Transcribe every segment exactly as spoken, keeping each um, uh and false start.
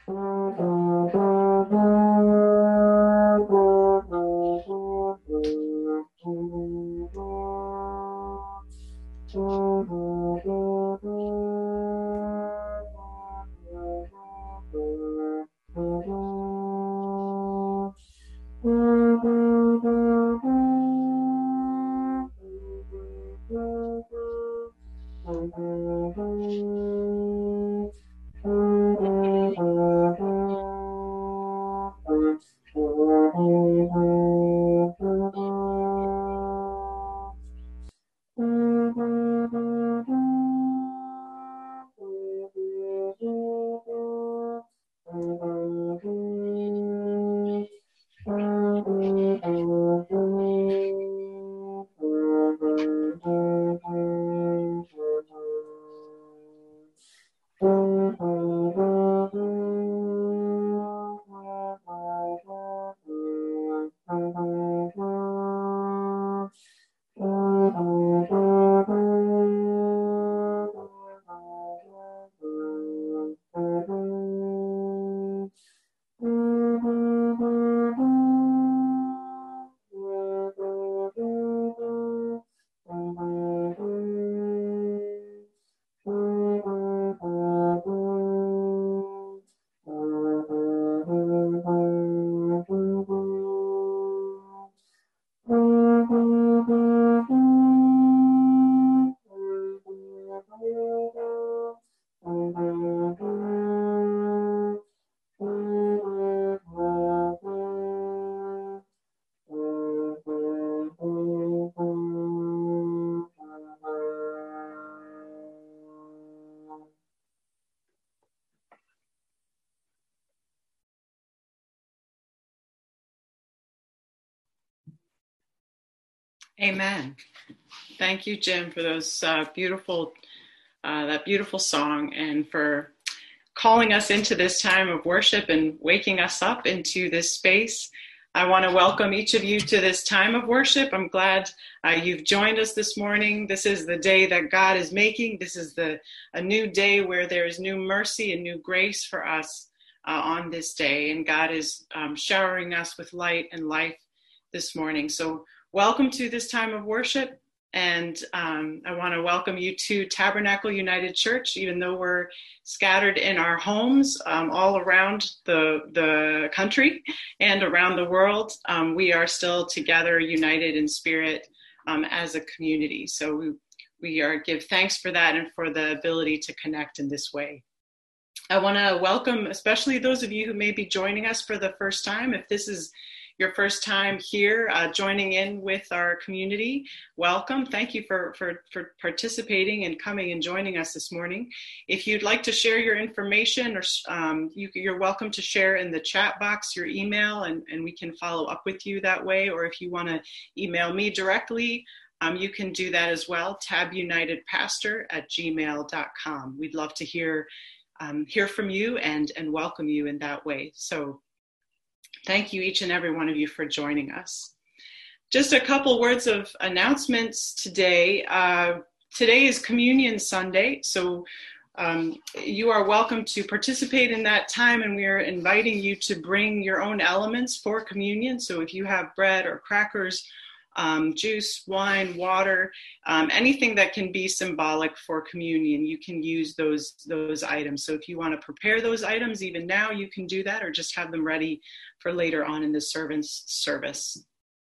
Amen. Thank you, Jim, for those uh, beautiful, uh, that beautiful song, and for calling us into this time of worship and waking us up into this space. I want to welcome each of you to this time of worship. I'm glad uh, you've joined us this morning. This is the day that God is making. This is the a new day where there is new mercy and new grace for us uh, on this day, and God is um, showering us with light and life this morning. So welcome to this time of worship, and um, I want to welcome you to Tabernacle United Church. Even though we're scattered in our homes um, all around the, the country and around the world, um, we are still together, united in spirit um, as a community. So we, we are give thanks for that and for the ability to connect in this way. I want to welcome especially those of you who may be joining us for the first time. If this is your first time here uh, joining in with our community, welcome. Thank you for, for, for participating and coming and joining us this morning. If you'd like to share your information, or um, you, you're welcome to share in the chat box your email, and, and we can follow up with you that way. Or if you want to email me directly, um, you can do that as well, tabunitedpastor at gmail dot com. We'd love to hear, um, hear from you and, and welcome you in that way. So thank you, each and every one of you, for joining us. Just a couple words of announcements today. Uh, today is Communion Sunday, so um, you are welcome to participate in that time, and we are inviting you to bring your own elements for communion. So if you have bread or crackers, um, juice, wine, water, um, anything that can be symbolic for communion, you can use those, those items. So if you want to prepare those items even now, you can do that, or just have them ready for later on in the servant's service.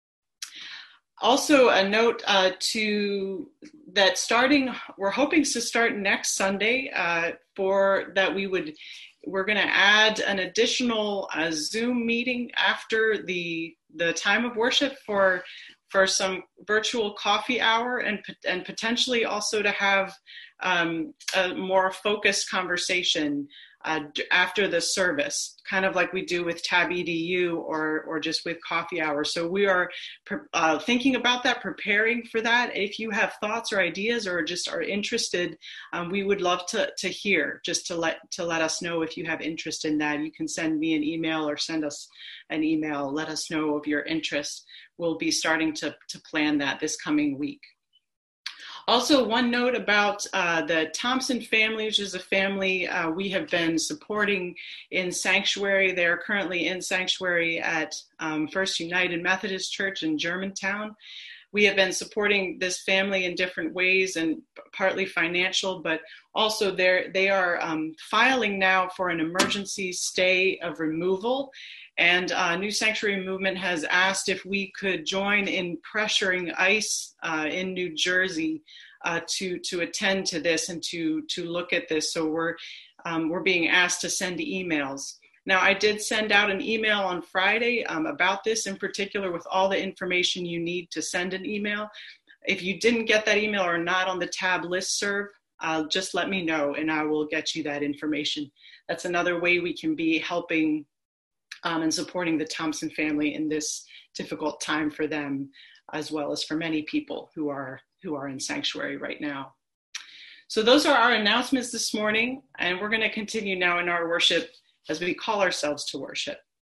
Also a note uh, to that starting, we're hoping to start next Sunday uh, for that we would, we're going to add an additional uh, Zoom meeting after the, the time of worship for for some virtual coffee hour, and, and potentially also to have um, a more focused conversation uh, after the service, kind of like we do with Tab E D U or, or just with coffee hour. So we are uh, thinking about that, preparing for that. If you have thoughts or ideas or just are interested, um, we would love to, to hear, just to let, to let us know if you have interest in that. You can send me an email or send us an email. Let us know of your interest. We'll be starting to, to plan that this coming week. Also, one note about uh, the Thompson family, which is a family uh, we have been supporting in Sanctuary. They are currently in Sanctuary at um, First United Methodist Church in Germantown. We have been supporting this family in different ways, and partly financial, but also they are um, filing now for an emergency stay of removal. And uh, New Sanctuary Movement has asked if we could join in pressuring ICE uh, in New Jersey uh, to to attend to this and to to look at this. So we're um, we're being asked to send emails. Now, I did send out an email on Friday um, about this in particular with all the information you need to send an email. If you didn't get that email or not on the tab listserv, uh, just let me know and I will get you that information. That's another way we can be helping um, and supporting the Thompson family in this difficult time for them, as well as for many people who are, who are in Sanctuary right now. So those are our announcements this morning, and we're going to continue now in our worship as we call ourselves to worship.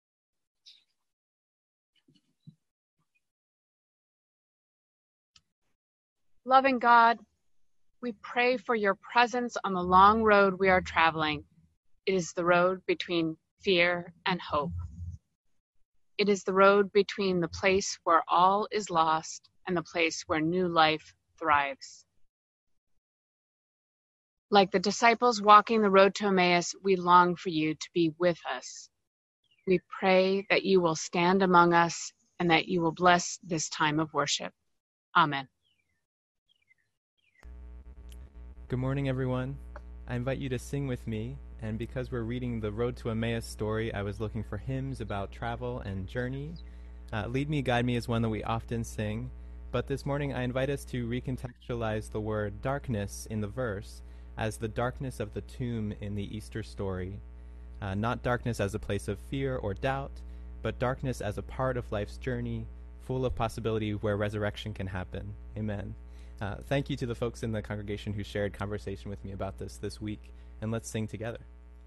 Loving God, we pray for your presence on the long road we are traveling. It is the road between fear and hope. It is the road between the place where all is lost and the place where new life thrives. Like the disciples walking the road to Emmaus, we long for you to be with us. We pray that you will stand among us and that you will bless this time of worship. Amen. Good morning, everyone. I invite you to sing with me, and because we're reading the Road to Emmaus story, I was looking for hymns about travel and journey. Uh, Lead Me, Guide Me is one that we often sing, but this morning I invite us to recontextualize the word darkness in the verse as the darkness of the tomb in the Easter story. Uh, not darkness as a place of fear or doubt, but darkness as a part of life's journey, full of possibility where resurrection can happen. Amen. Uh, thank you to the folks in the congregation who shared conversation with me about this this week, and let's sing together.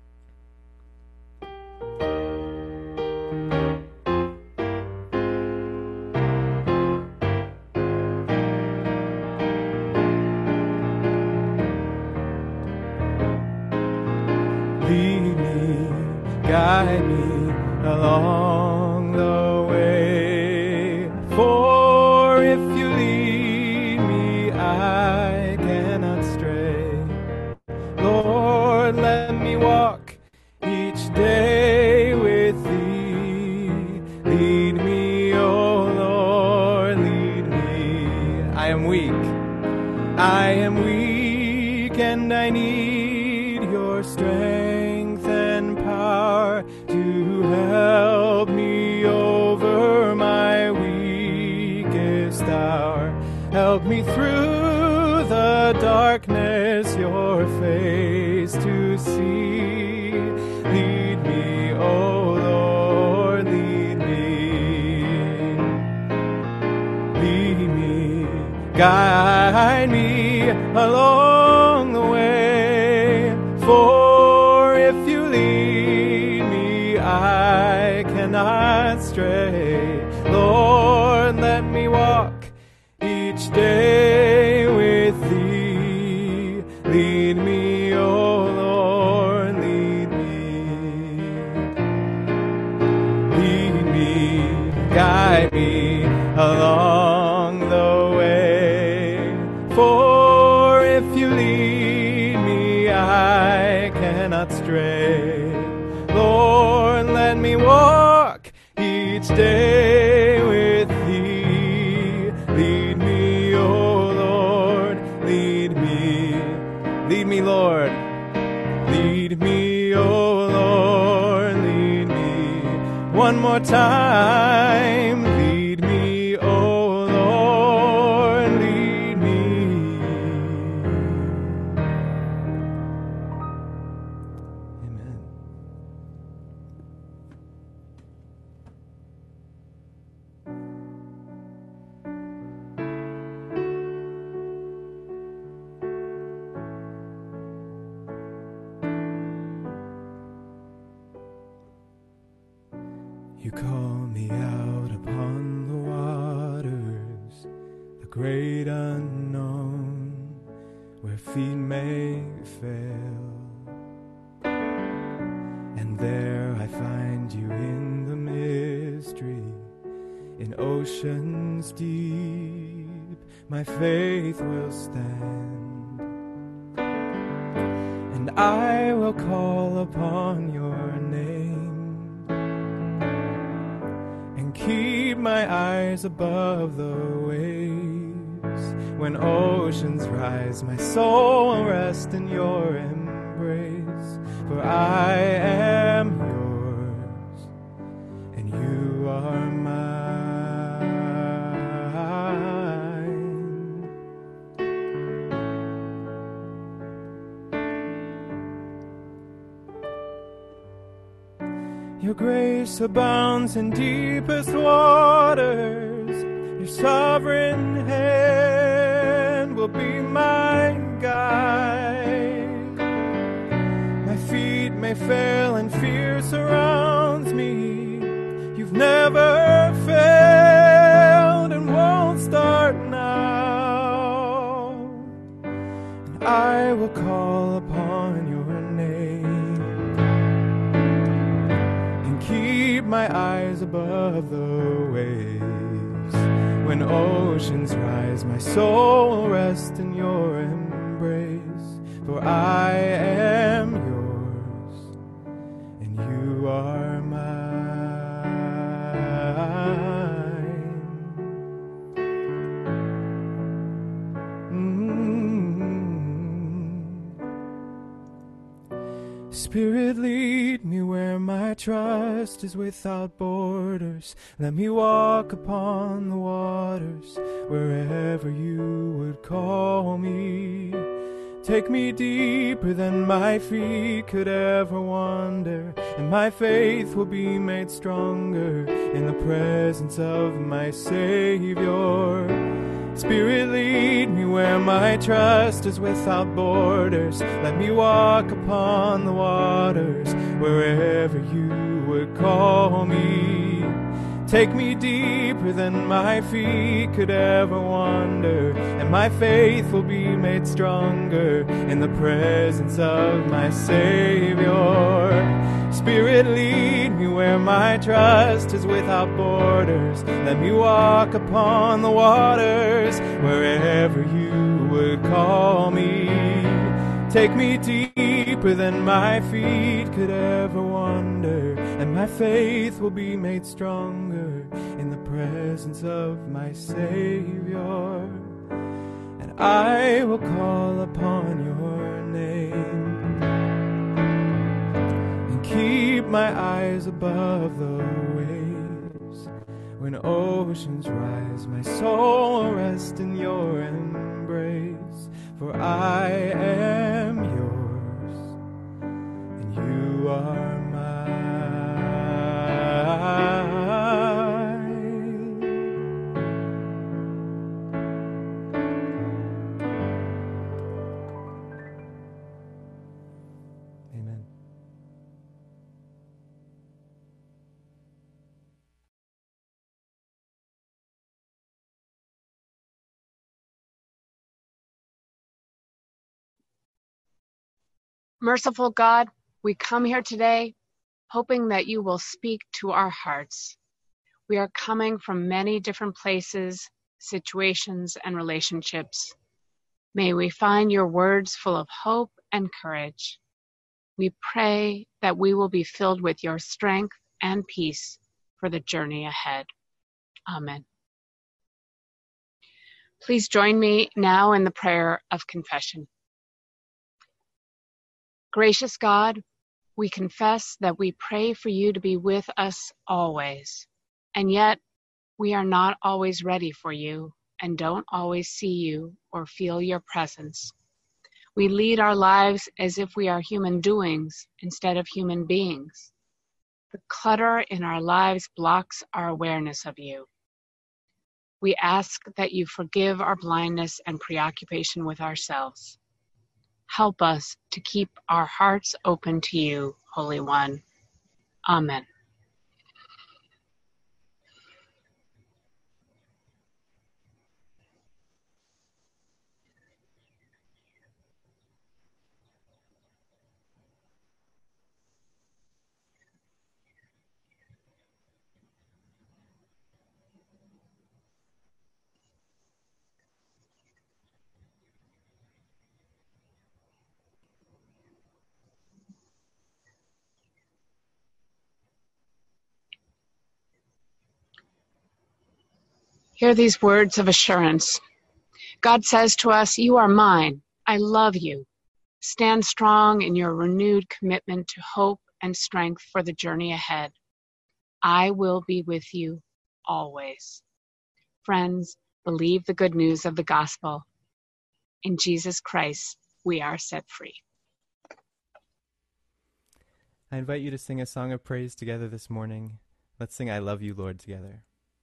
Lead me, guide me along the way, for if you lead me, I cannot stray. Lord, let me walk each day with thee. Lead me, oh Lord, lead me. I am weak, I am weak, and I need your strength and power to help me over my weakest hour. Help me through the darkness, your face to see. Lead me, oh Lord, lead me. Lead me, guide me along the way, for if you lead me, I cannot stray. Lord, let me walk each day with thee. Lead me, oh Lord, lead me. Lead me, guide me along the way, for if you lead me, I cannot stray. Lord, let me walk each day with thee. Lead me, oh Lord, lead me. Lead me, Lord. Lead me, oh Lord, lead me. One more time. Lead me, oh Lord, lead me. Amen. You call me out upon the waters, the great unknown. feet may fail. And there I find you in the mystery, in oceans deep, my faith will stand. And I will call upon your name, and keep my eyes above the waves. When oceans rise, my soul will rest in your embrace. For I am yours, and you are mine. Your grace abounds in deepest waters. Your sovereign hand will be my guide. My feet may fail and fear surrounds me. You've never failed and won't start now. And I will call upon your name, and keep my eyes above the waves. When oceans rise, my soul will rest in your embrace. For I am yours, and you are mine. Mm-hmm. Spirit, lead me where my trust is without borders. Let me walk upon the waters, wherever you would call me. Take me deeper than my feet could ever wander, and my faith will be made stronger in the presence of my Savior. Spirit, lead me where my trust is without borders. Let me walk upon the waters, wherever you would call me. Take me deeper than my feet could ever wander, and my faith will be made stronger in the presence of my Savior. Spirit, lead me where my trust is without borders. Let me walk upon the waters, wherever you would call me. Take me deeper than my feet could ever wander, and my faith will be made stronger in the presence of my Savior. And I will call upon your name, and keep my eyes above the waves. When oceans rise, my soul will rest in your embrace. For I am yours, and you are mine. Amen. Merciful God, we come here today hoping that you will speak to our hearts. We are coming from many different places, situations, and relationships. May we find your words full of hope and courage. We pray that we will be filled with your strength and peace for the journey ahead. Amen. Please join me now in the prayer of confession. Gracious God, we confess that we pray for you to be with us always, and yet we are not always ready for you and don't always see you or feel your presence. We lead our lives as if we are human doings instead of human beings. The clutter in our lives blocks our awareness of you. We ask that you forgive our blindness and preoccupation with ourselves. Help us to keep our hearts open to you, Holy One. Amen. Hear these words of assurance. God says to us, "You are mine. I love you." Stand strong in your renewed commitment to hope and strength for the journey ahead. I will be with you always. Friends, believe the good news of the gospel. In Jesus Christ, we are set free. I invite you to sing a song of praise together this morning. Let's sing I Love You, Lord, together.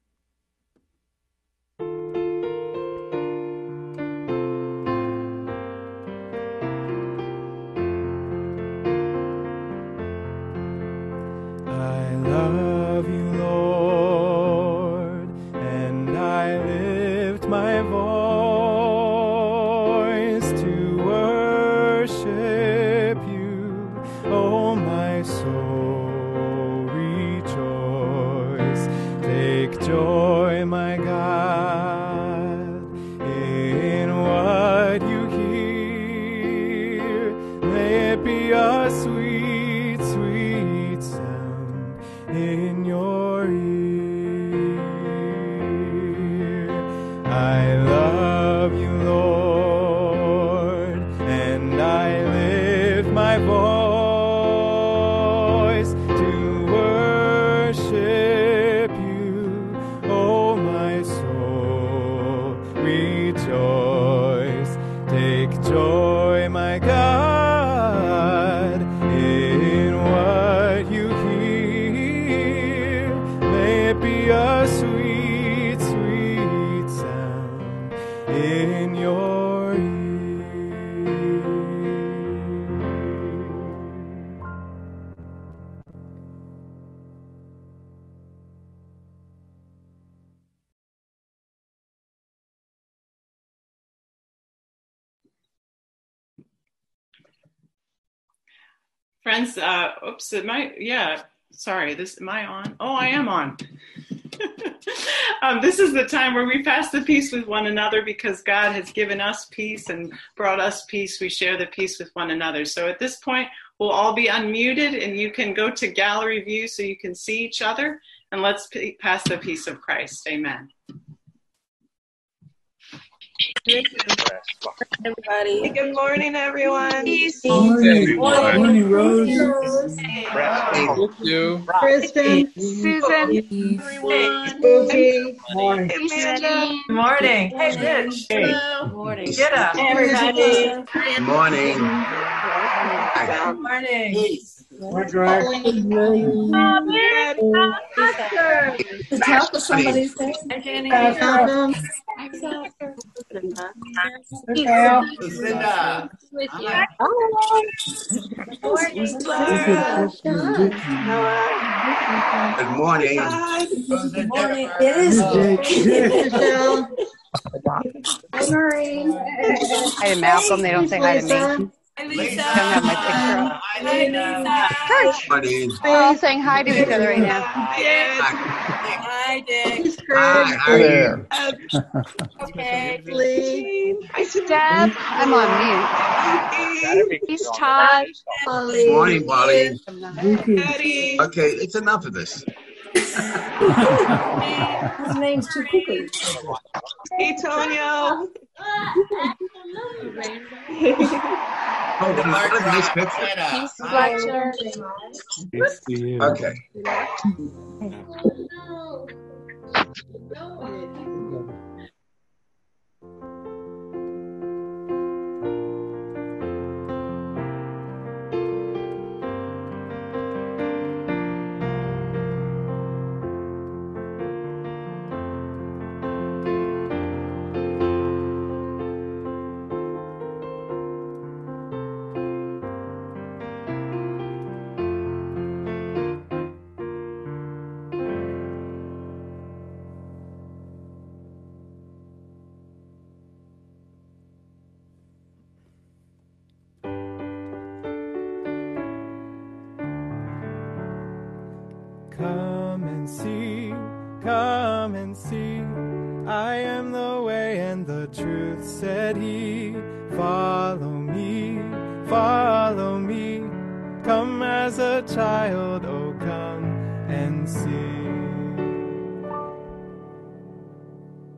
I love you, Lord, and I lift my voice to worship you. Oh, my soul, rejoice. Take joy, my God, in what you hear. May it be a sweet, sweet sound in your ear. I love you, Lord, and I lift my voice to worship you. Oh, my soul, rejoice. Take joy, my God, in what you hear. May it be a sweet, sweet sound in your ear. Friends, uh, oops, am I, yeah, sorry, this, am I on? Oh, I am on. um, this is the time where we pass the peace with one another because God has given us peace and brought us peace. We share the peace with one another. So at this point, we'll all be unmuted and you can go to gallery view so you can see each other, and let's p- pass the peace of Christ. Amen. Everybody. Good morning, everyone. Good morning. Morning. Morning, Rose. Thank you. Kristen. Susan. Everyone. Spooky. Morning. Amanda. Good morning. Hey, Rich. Hello. Morning. Get up. Hey, everybody. Good morning. Good morning. What drive? To talk to somebody. Hi, Jenny. Welcome. Linda. With you. Good morning. Good morning. It is Michelle. Hi, Malcolm. They don't say hi to me. Hi, Lisa. I don't have my picture up. Hi, Lisa. Church. Morning. We're all saying hi to each other right now. Hi, Dick. Hi, Dick. Hi, how are you? Okay. Lee. Deb, I'm on mute. He's Todd. Molly. Morning, Molly. Patty. Okay, it's enough of this. His name's too quickly. Hey, Tonio. Oh, what a nice picture. He's Fletcher. Okay. Come and see, come and see. I am the way and the truth, said he. Follow me, follow me. Come as a child, oh come and see.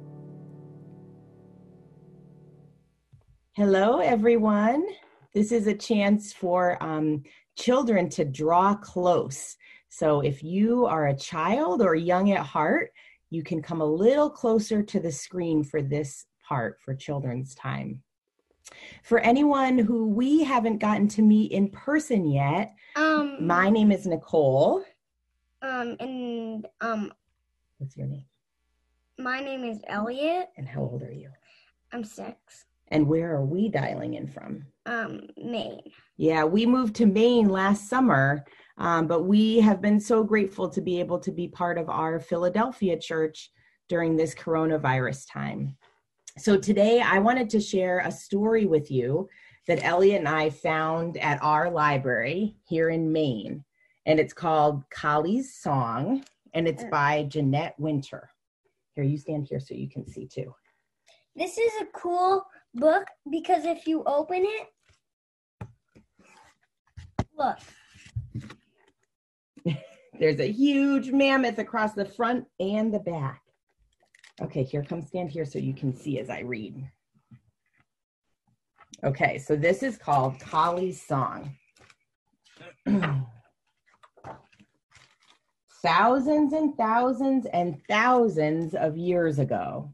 Hello, everyone. This is a chance for um, children to draw close. So if you are a child or young at heart, you can come a little closer to the screen for this part for children's time. For anyone who we haven't gotten to meet in person yet, Um, my name is Nicole. um, and um, What's your name? my name is Elliot. And how old are you? I'm six. And where are we dialing in from? Um, Maine. Yeah, we moved to Maine last summer, um, but we have been so grateful to be able to be part of our Philadelphia church during this coronavirus time. So today I wanted to share a story with you that Elliot and I found at our library here in Maine. And it's called Collie's Song, and it's by Jeanette Winter. Here, you stand here so you can see too. This is a cool book because if you open it, look. There's a huge mammoth across the front and the back. Okay, here, come stand here so you can see as I read. Okay, so this is called Collie's Song. Thousands and thousands and thousands of years ago,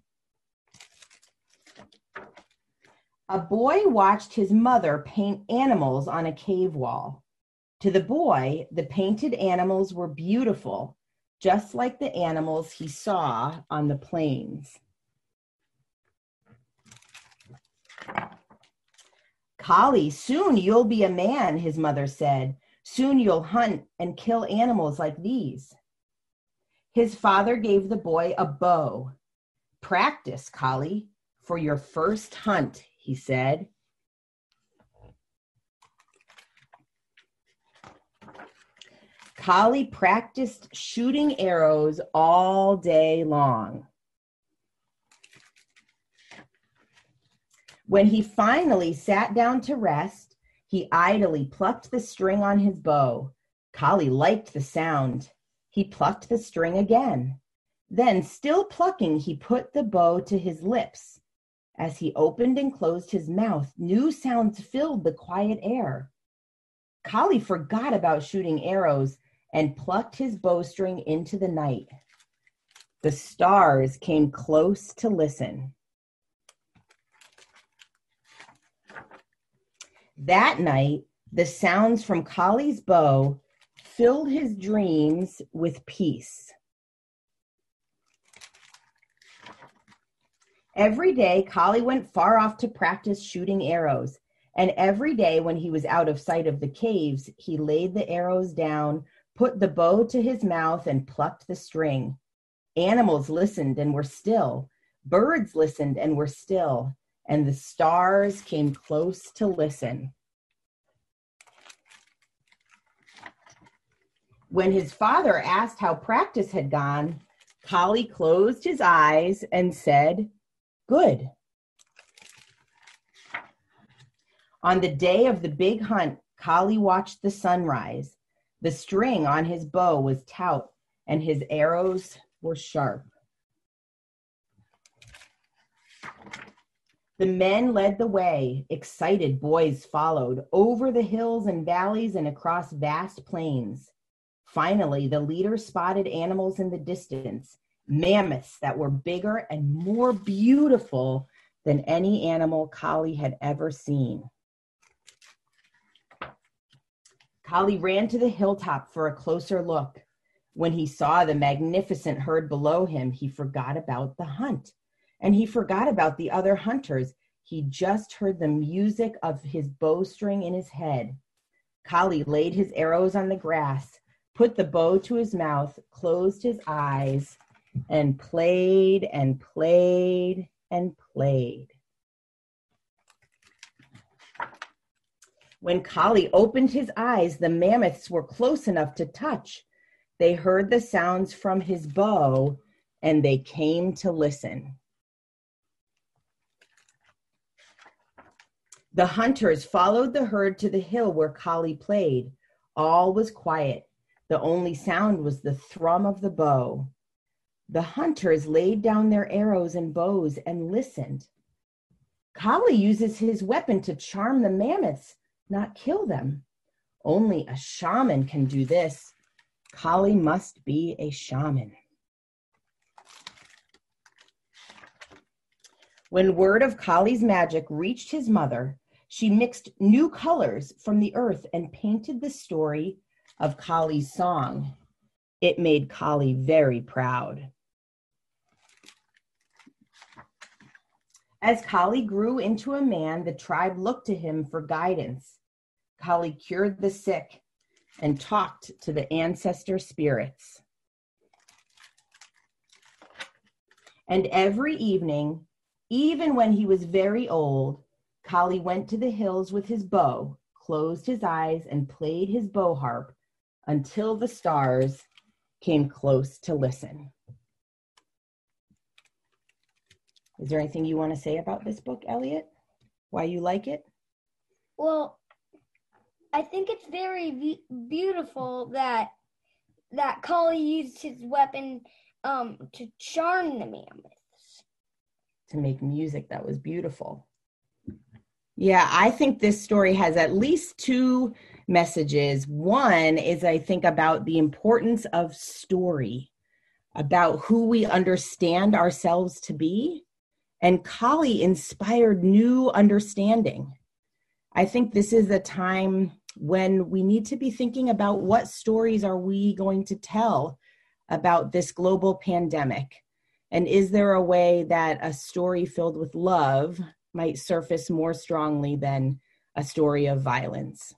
a boy watched his mother paint animals on a cave wall. To the boy, the painted animals were beautiful, just like the animals he saw on the plains. Collie, soon you'll be a man, his mother said. Soon you'll hunt and kill animals like these. His father gave the boy a bow. Practice, Collie, for your first hunt, he said. Collie practiced shooting arrows all day long. When he finally sat down to rest, he idly plucked the string on his bow. Collie liked the sound. He plucked the string again. Then, still plucking, he put the bow to his lips. As he opened and closed his mouth, new sounds filled the quiet air. Collie forgot about shooting arrows and plucked his bowstring into the night. The stars came close to listen. That night, the sounds from Collie's bow filled his dreams with peace. Every day, Collie went far off to practice shooting arrows, and every day when he was out of sight of the caves, he laid the arrows down, put the bow to his mouth, and plucked the string. Animals listened and were still. Birds listened and were still, and the stars came close to listen. When his father asked how practice had gone, Collie closed his eyes and said, "Good." On the day of the big hunt, Collie watched the sunrise. The string on his bow was taut, and his arrows were sharp. The men led the way. Excited boys followed, over the hills and valleys and across vast plains. Finally, the leader spotted animals in the distance, mammoths that were bigger and more beautiful than any animal Collie had ever seen. Collie ran to the hilltop for a closer look. When he saw the magnificent herd below him, he forgot about the hunt, and he forgot about the other hunters. He just heard the music of his bowstring in his head. Collie laid his arrows on the grass, put the bow to his mouth, closed his eyes, and played and played and played. When Collie opened his eyes, the mammoths were close enough to touch. They heard the sounds from his bow, and they came to listen. The hunters followed the herd to the hill where Collie played. All was quiet. The only sound was the thrum of the bow. The hunters laid down their arrows and bows and listened. Collie uses his weapon to charm the mammoths, not kill them. Only a shaman can do this. Collie must be a shaman. When word of Collie's magic reached his mother, she mixed new colors from the earth and painted the story of Collie's song. It made Collie very proud. As Collie grew into a man, the tribe looked to him for guidance. Collie cured the sick and talked to the ancestor spirits. And every evening, even when he was very old, Collie went to the hills with his bow, closed his eyes, and played his bow harp until the stars came close to listen. Is there anything you want to say about this book, Elliot? Why you like it? Well, I think it's very be- beautiful that that Collie used his weapon um, to charm the mammoths. To make music that was beautiful. Yeah, I think this story has at least two messages. One is, I think, about the importance of story, about who we understand ourselves to be. And Collie inspired new understanding. I think this is a time when we need to be thinking about what stories are we going to tell about this global pandemic? And is there a way that a story filled with love might surface more strongly than a story of violence?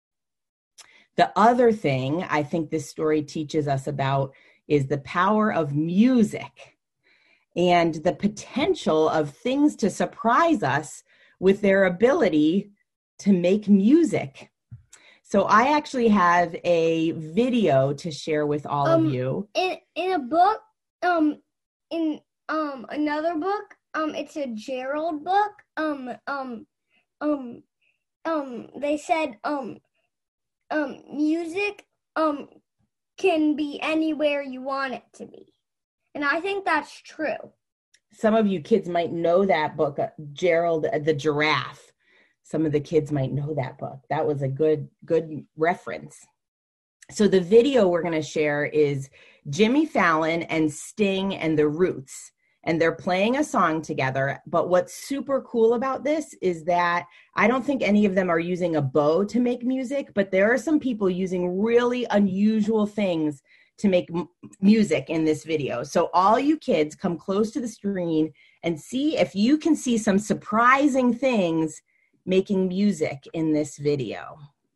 The other thing I think this story teaches us about is the power of music and the potential of things to surprise us with their ability to make music. So I actually have a video to share with all um, of you. In in a book, um, in um another book, um, it's a Gerald book. Um, um, um, um, they said um, um, music um can be anywhere you want it to be. And I think that's true. Some of you kids might know that book, uh, Gerald uh, the Giraffe. Some of the kids might know that book. That was a good, good reference. So the video we're going to share is Jimmy Fallon and Sting and the Roots. And they're playing a song together. But what's super cool about this is that I don't think any of them are using a bow to make music, but there are some people using really unusual things to make m- music in this video. So all you kids come close to the screen and see if you can see some surprising things making music in this video.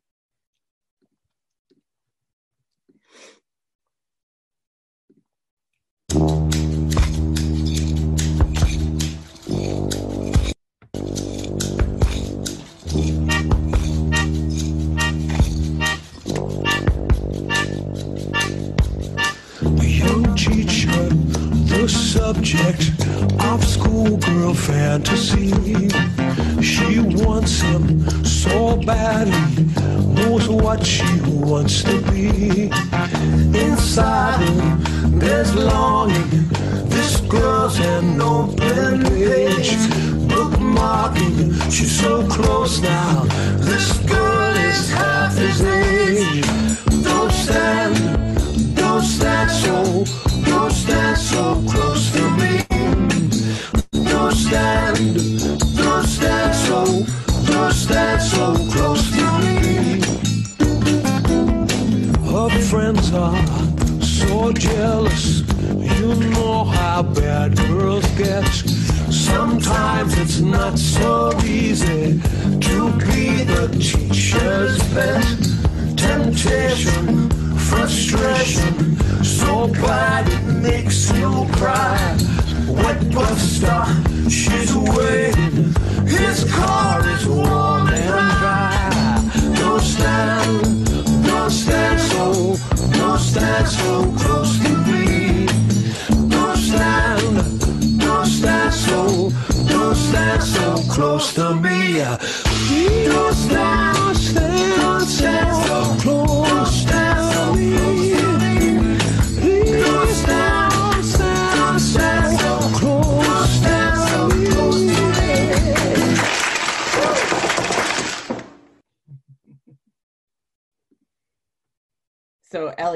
Teacher, the subject of schoolgirl fantasy. She wants him so badly, knows what she wants to be. Inside him, there's longing. This girl's an open page, bookmarking. She's so close now. This girl is half his age. Don't stand, don't stand so. Don't stand so close to me. Don't stand, don't stand so, don't stand so close to me. Her friends are so jealous. You know how bad girls get. Sometimes it's not so easy to be the teacher's pet. Temptation, frustration, so bad it makes you cry. Wet Buster, she's waiting. His car is warm and dry. Don't stand, don't stand so, don't stand so close to me. Don't stand, don't stand so, don't stand so close to me. Don't stand, don't stand, don't stand so close, don't stand so close to me. Don't stand, don't stand, don't stand so close, don't stand so close to me.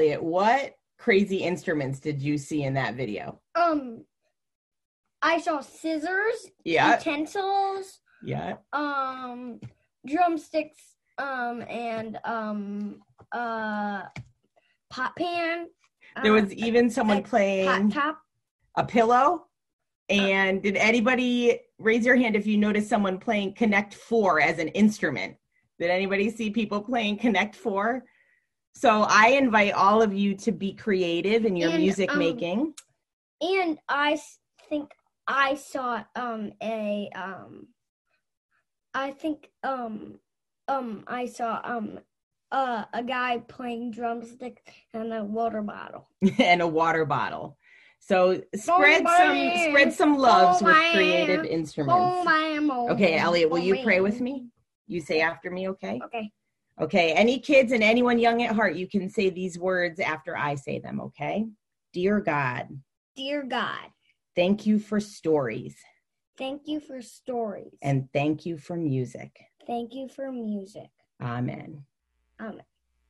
Elliot, what crazy instruments did you see in that video? Um, I saw scissors, Yeah. utensils, Yeah. um, drumsticks, um, and um, uh, pot pan. There uh, was even someone playing pot top. a pillow. And did anybody raise your hand if you noticed someone playing Connect Four as an instrument? Did anybody see people playing Connect Four? So I invite all of you to be creative in your And, music um, making. And I s- think I saw um a um I think um um I saw um uh a guy playing drumstick and a water bottle. And a water bottle. So spread Boom, some bam. spread some loves Boom, with bam. creative Boom, instruments. bam, boom, Okay, Elliot, will boom, you pray bam. with me? You say after me, okay? Okay. Okay, any kids and anyone young at heart, you can say these words after I say them, okay? Dear God, Dear God, thank you for stories thank you for stories. and thank you for music. Thank you for music. Amen. Amen.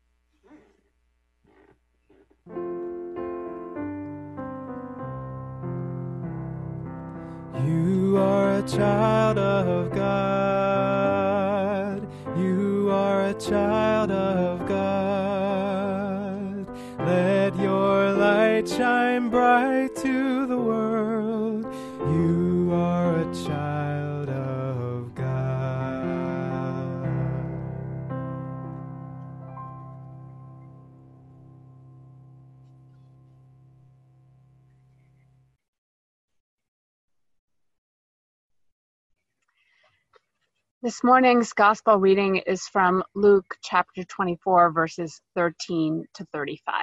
You are a child of God. You are a child of God. Let your light shine bright to the world. You are a child of God. This morning's gospel reading is from Luke chapter twenty-four, verses thirteen to thirty-five.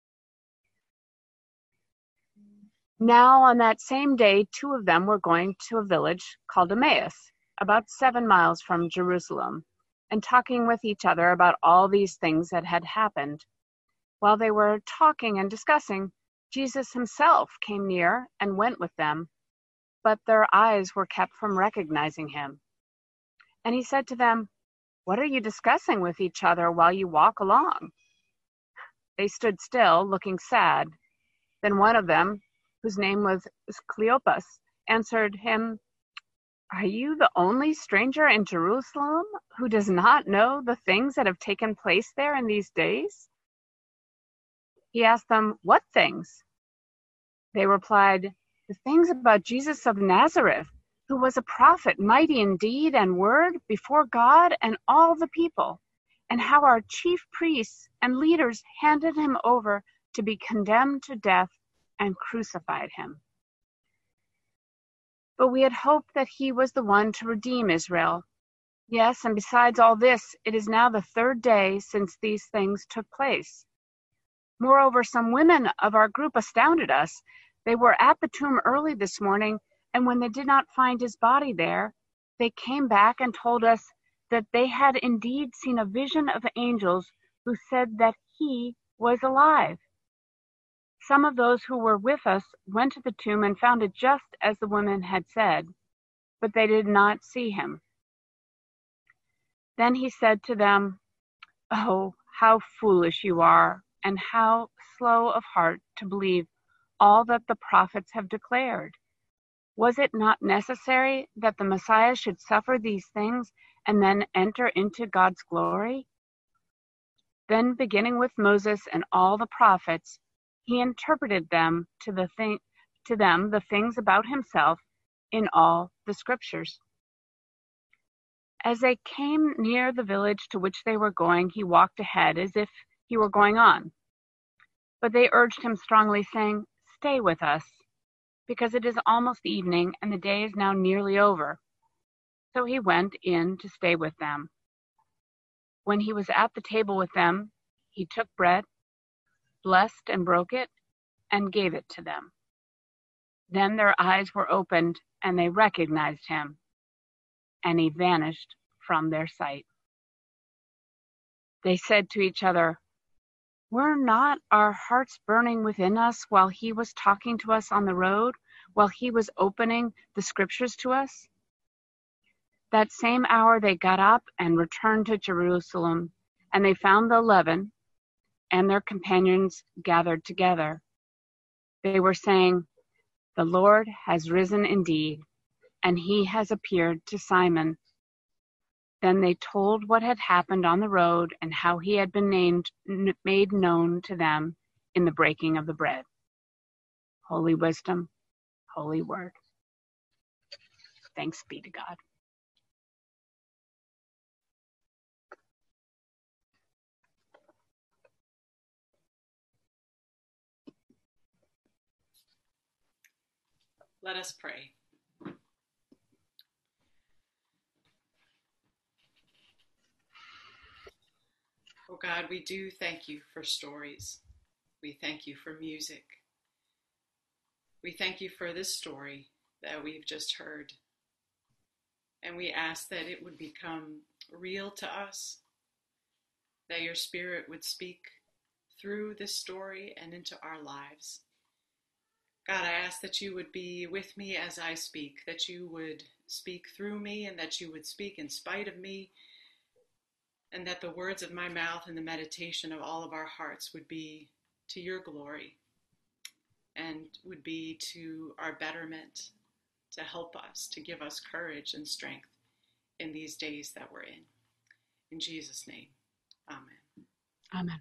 Now on that same day, two of them were going to a village called Emmaus, about seven miles from Jerusalem, and talking with each other about all these things that had happened. While they were talking and discussing, Jesus himself came near and went with them, but their eyes were kept from recognizing him. And he said to them, "What are you discussing with each other while you walk along?" They stood still, looking sad. Then one of them, whose name was Cleopas, answered him, "Are you the only stranger in Jerusalem who does not know the things that have taken place there in these days?" He asked them, "What things?" They replied, "The things about Jesus of Nazareth, who was a prophet, mighty in deed and word before God and all the people, and how our chief priests and leaders handed him over to be condemned to death and crucified him. But we had hoped that he was the one to redeem Israel. Yes, and besides all this, it is now the third day since these things took place. Moreover, some women of our group astounded us. They were at the tomb early this morning, and when they did not find his body there, they came back and told us that they had indeed seen a vision of angels who said that he was alive. Some of those who were with us went to the tomb and found it just as the women had said, but they did not see him." Then he said to them, "Oh, how foolish you are, and how slow of heart to believe all that the prophets have declared. Was it not necessary that the Messiah should suffer these things and then enter into God's glory?" Then, beginning with Moses and all the prophets, he interpreted them to the thing, to them the things about himself in all the scriptures. As they came near the village to which they were going, he walked ahead as if he were going on. But they urged him strongly, saying, "Stay with us, because it is almost evening and the day is now nearly over." So he went in to stay with them. When he was at the table with them, he took bread, blessed and broke it, and gave it to them. Then their eyes were opened, and they recognized him, and he vanished from their sight. They said to each other, "Were not our hearts burning within us while he was talking to us on the road, while he was opening the scriptures to us?" That same hour they got up and returned to Jerusalem, and they found the eleven and their companions gathered together. They were saying, "The Lord has risen indeed, and he has appeared to Simon." Then they told what had happened on the road and how he had been named, n- made known to them in the breaking of the bread. Holy wisdom, holy word. Thanks be to God. Let us pray. Oh God, we do thank you for stories. We thank you for music. We thank you for this story that we've just heard. And we ask that it would become real to us, that your Spirit would speak through this story and into our lives. God, I ask that you would be with me as I speak, that you would speak through me and that you would speak in spite of me, and that the words of my mouth and the meditation of all of our hearts would be to your glory and would be to our betterment, to help us, to give us courage and strength in these days that we're in. In Jesus' name, amen. Amen.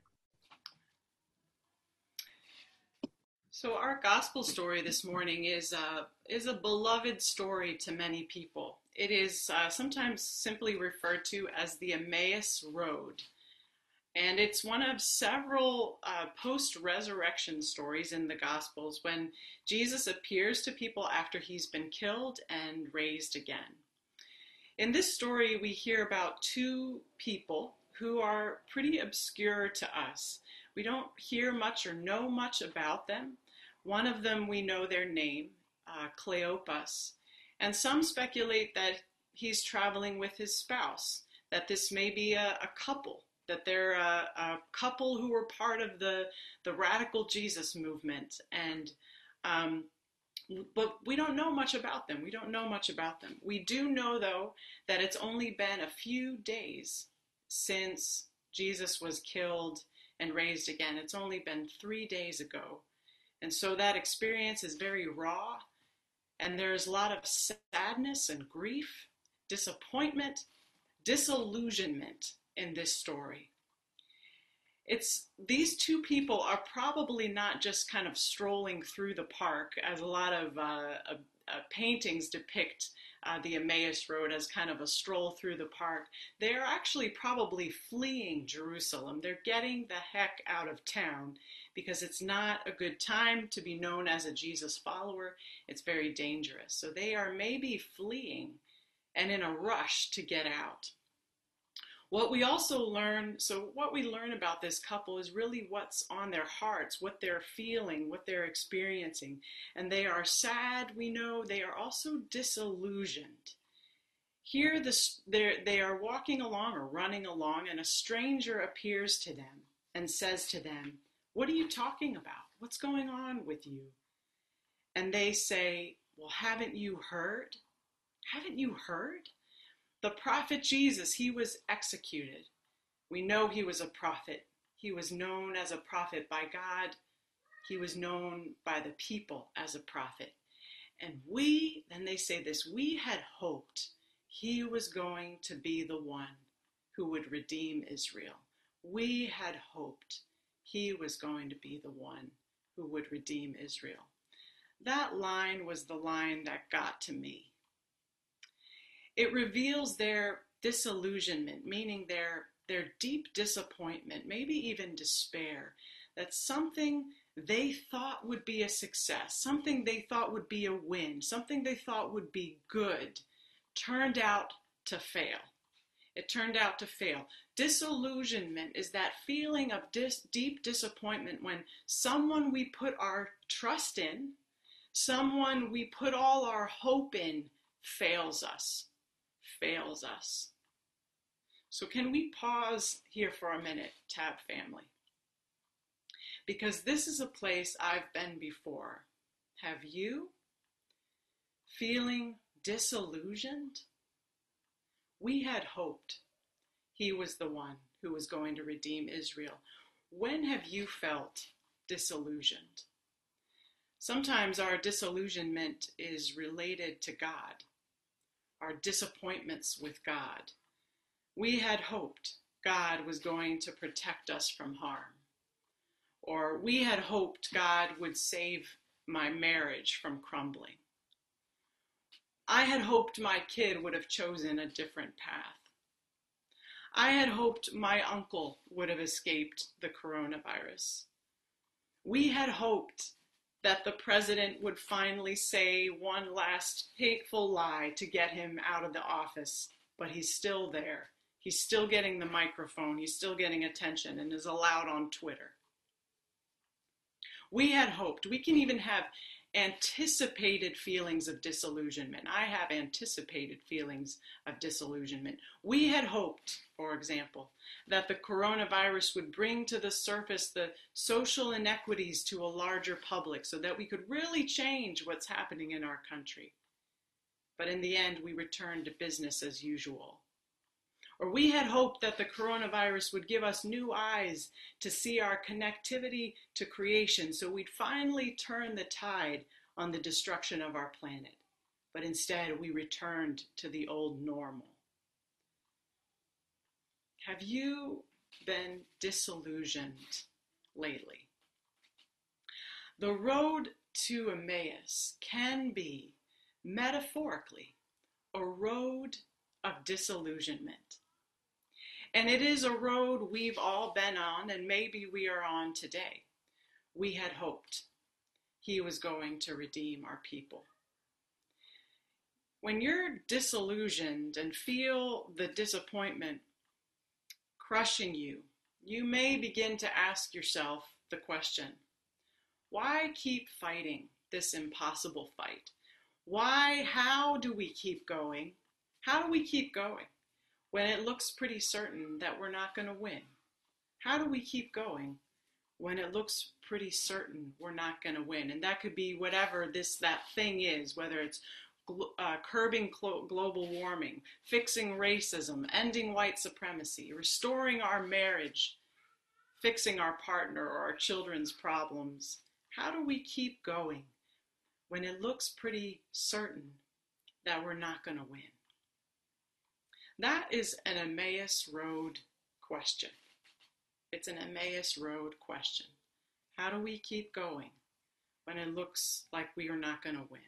So our gospel story this morning is a, is a beloved story to many people. It is uh, sometimes simply referred to as the Emmaus Road. And it's one of several uh, post-resurrection stories in the Gospels when Jesus appears to people after he's been killed and raised again. In this story, we hear about two people who are pretty obscure to us. We don't hear much or know much about them. One of them, we know their name, uh, Cleopas, and some speculate that he's traveling with his spouse, that this may be a, a couple, that they're a, a couple who were part of the, the radical Jesus movement. And um, but we don't know much about them. We don't know much about them. We do know, though, that it's only been a few days since Jesus was killed and raised again. It's only been three days ago. And so that experience is very raw, and there's a lot of sadness and grief, disappointment, disillusionment in this story. It's these two people are probably not just kind of strolling through the park, as a lot of uh, uh, uh, paintings depict uh, the Emmaus Road as kind of a stroll through the park. They're actually probably fleeing Jerusalem. They're getting the heck out of town because it's not a good time to be known as a Jesus follower. It's very dangerous. So they are maybe fleeing and in a rush to get out. What we also learn, so what we learn about this couple is really what's on their hearts, what they're feeling, what they're experiencing. And they are sad, we know. They are also disillusioned. Here this, they are walking along or running along, and a stranger appears to them and says to them, "What are you talking about? What's going on with you?" And they say, "Well, haven't you heard? Haven't you heard? The prophet Jesus, he was executed. We know he was a prophet. He was known as a prophet by God. He was known by the people as a prophet. And we," then they say this, "we had hoped he was going to be the one who would redeem Israel. We had hoped he was going to be the one who would redeem Israel." That line was the line that got to me. It reveals their disillusionment, meaning their, their deep disappointment, maybe even despair, that something they thought would be a success, something they thought would be a win, something they thought would be good, turned out to fail. It turned out to fail. Disillusionment is that feeling of dis- deep disappointment when someone we put our trust in, someone we put all our hope in, fails us. fails us. So can we pause here for a minute, Tab family? Because this is a place I've been before. Have you? Feeling disillusioned? We had hoped he was the one who was going to redeem Israel. when have you felt disillusioned? Sometimes our disillusionment is related to God, our disappointments with God. We had hoped God was going to protect us from harm, or we had hoped God would save my marriage from crumbling. I had hoped my kid would have chosen a different path. I had hoped my uncle would have escaped the coronavirus. We had hoped that the president would finally say one last hateful lie to get him out of the office, but he's still there. He's still getting the microphone. He's still getting attention and is allowed on Twitter. We had hoped. We can even have anticipated feelings of disillusionment. I have anticipated feelings of disillusionment. We had hoped, for example, that the coronavirus would bring to the surface the social inequities to a larger public so that we could really change what's happening in our country. But in the end, we returned to business as usual. Or we had hoped that the coronavirus would give us new eyes to see our connectivity to creation, so we'd finally turn the tide on the destruction of our planet. But instead, we returned to the old normal. Have you been disillusioned lately? The road to Emmaus can be, metaphorically, a road of disillusionment. And it is a road we've all been on, and maybe we are on today. We had hoped he was going to redeem our people. When you're disillusioned and feel the disappointment crushing you, you may begin to ask yourself the question, why keep fighting this impossible fight? Why, how do we keep going? How do we keep going when it looks pretty certain that we're not going to win? How do we keep going when it looks pretty certain we're not going to win? And that could be whatever this, that thing is, whether it's uh, curbing clo- global warming, fixing racism, ending white supremacy, restoring our marriage, fixing our partner or our children's problems. How do we keep going when it looks pretty certain that we're not going to win? That is an Emmaus Road question. It's an Emmaus Road question. How do we keep going when it looks like we are not going to win?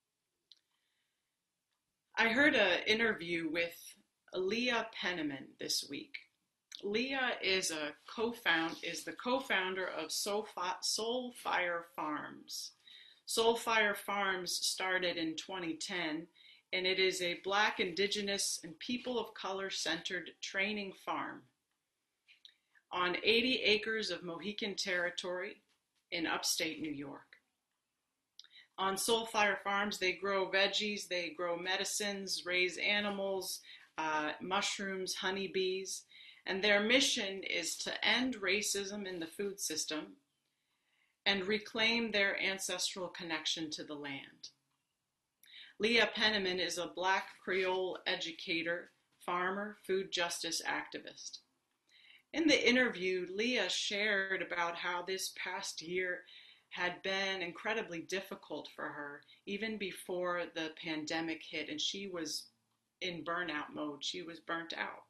I heard an interview with Leah Penniman this week. Leah is a co-found is the co-founder of Soulfire Farms. Soulfire Farms started in twenty ten, and it is a Black, Indigenous, and people of color-centered training farm on eighty acres of Mohican territory in upstate New York. On Soulfire Farms, they grow veggies, they grow medicines, raise animals, uh, mushrooms, honeybees, and their mission is to end racism in the food system and reclaim their ancestral connection to the land. Leah Penniman is a Black Creole educator, farmer, food justice activist. In the interview, Leah shared about how this past year had been incredibly difficult for her, even before the pandemic hit, and she was in burnout mode. She was burnt out.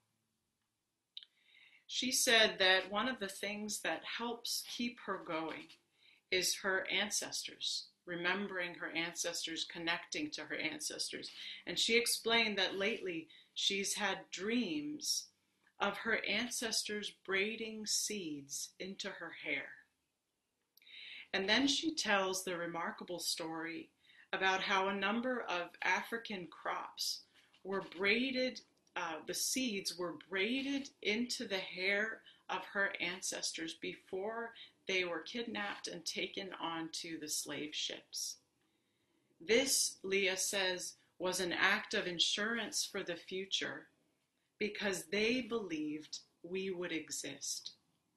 She said that one of the things that helps keep her going is her ancestors, remembering her ancestors, connecting to her ancestors. And she explained that lately she's had dreams of her ancestors braiding seeds into her hair. And then she tells the remarkable story about how a number of African crops were braided, uh, the seeds were braided into the hair of her ancestors before they were kidnapped and taken onto the slave ships. This, Leah says, was an act of insurance for the future because they believed we would exist.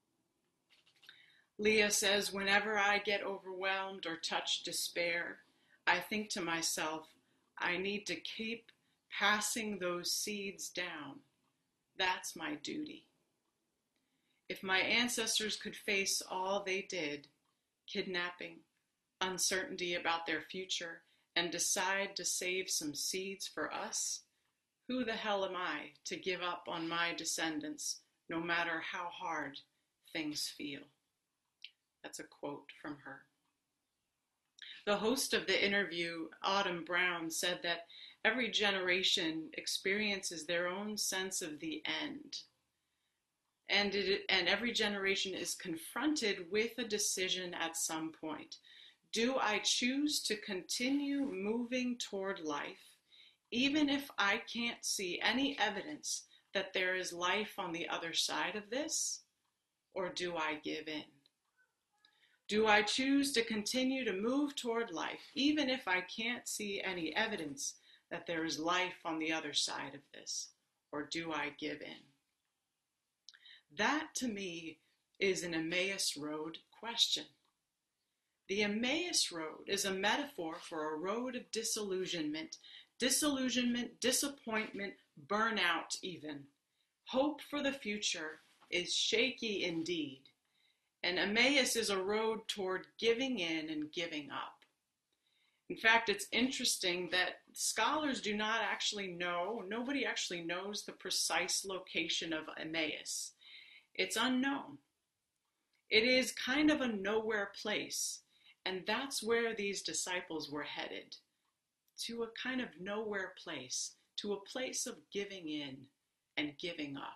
Leah says, whenever I get overwhelmed or touch despair, I think to myself, I need to keep passing those seeds down. That's my duty. If my ancestors could face all they did, kidnapping, uncertainty about their future, and decide to save some seeds for us, who the hell am I to give up on my descendants, no matter how hard things feel? That's a quote from her. The host of the interview, Autumn Brown, said that every generation experiences their own sense of the end. And, it, and every generation is confronted with a decision at some point. Do I choose to continue moving toward life, even if I can't see any evidence that there is life on the other side of this? Or do I give in? Do I choose to continue to move toward life, even if I can't see any evidence that there is life on the other side of this? Or do I give in? That, to me, is an Emmaus Road question. The Emmaus Road is a metaphor for a road of disillusionment, disillusionment, disappointment, burnout even. Hope for the future is shaky indeed. And Emmaus is a road toward giving in and giving up. In fact, it's interesting that scholars do not actually know, nobody actually knows the precise location of Emmaus. It's unknown. It is kind of a nowhere place, and that's where these disciples were headed, to a kind of nowhere place, to a place of giving in and giving up.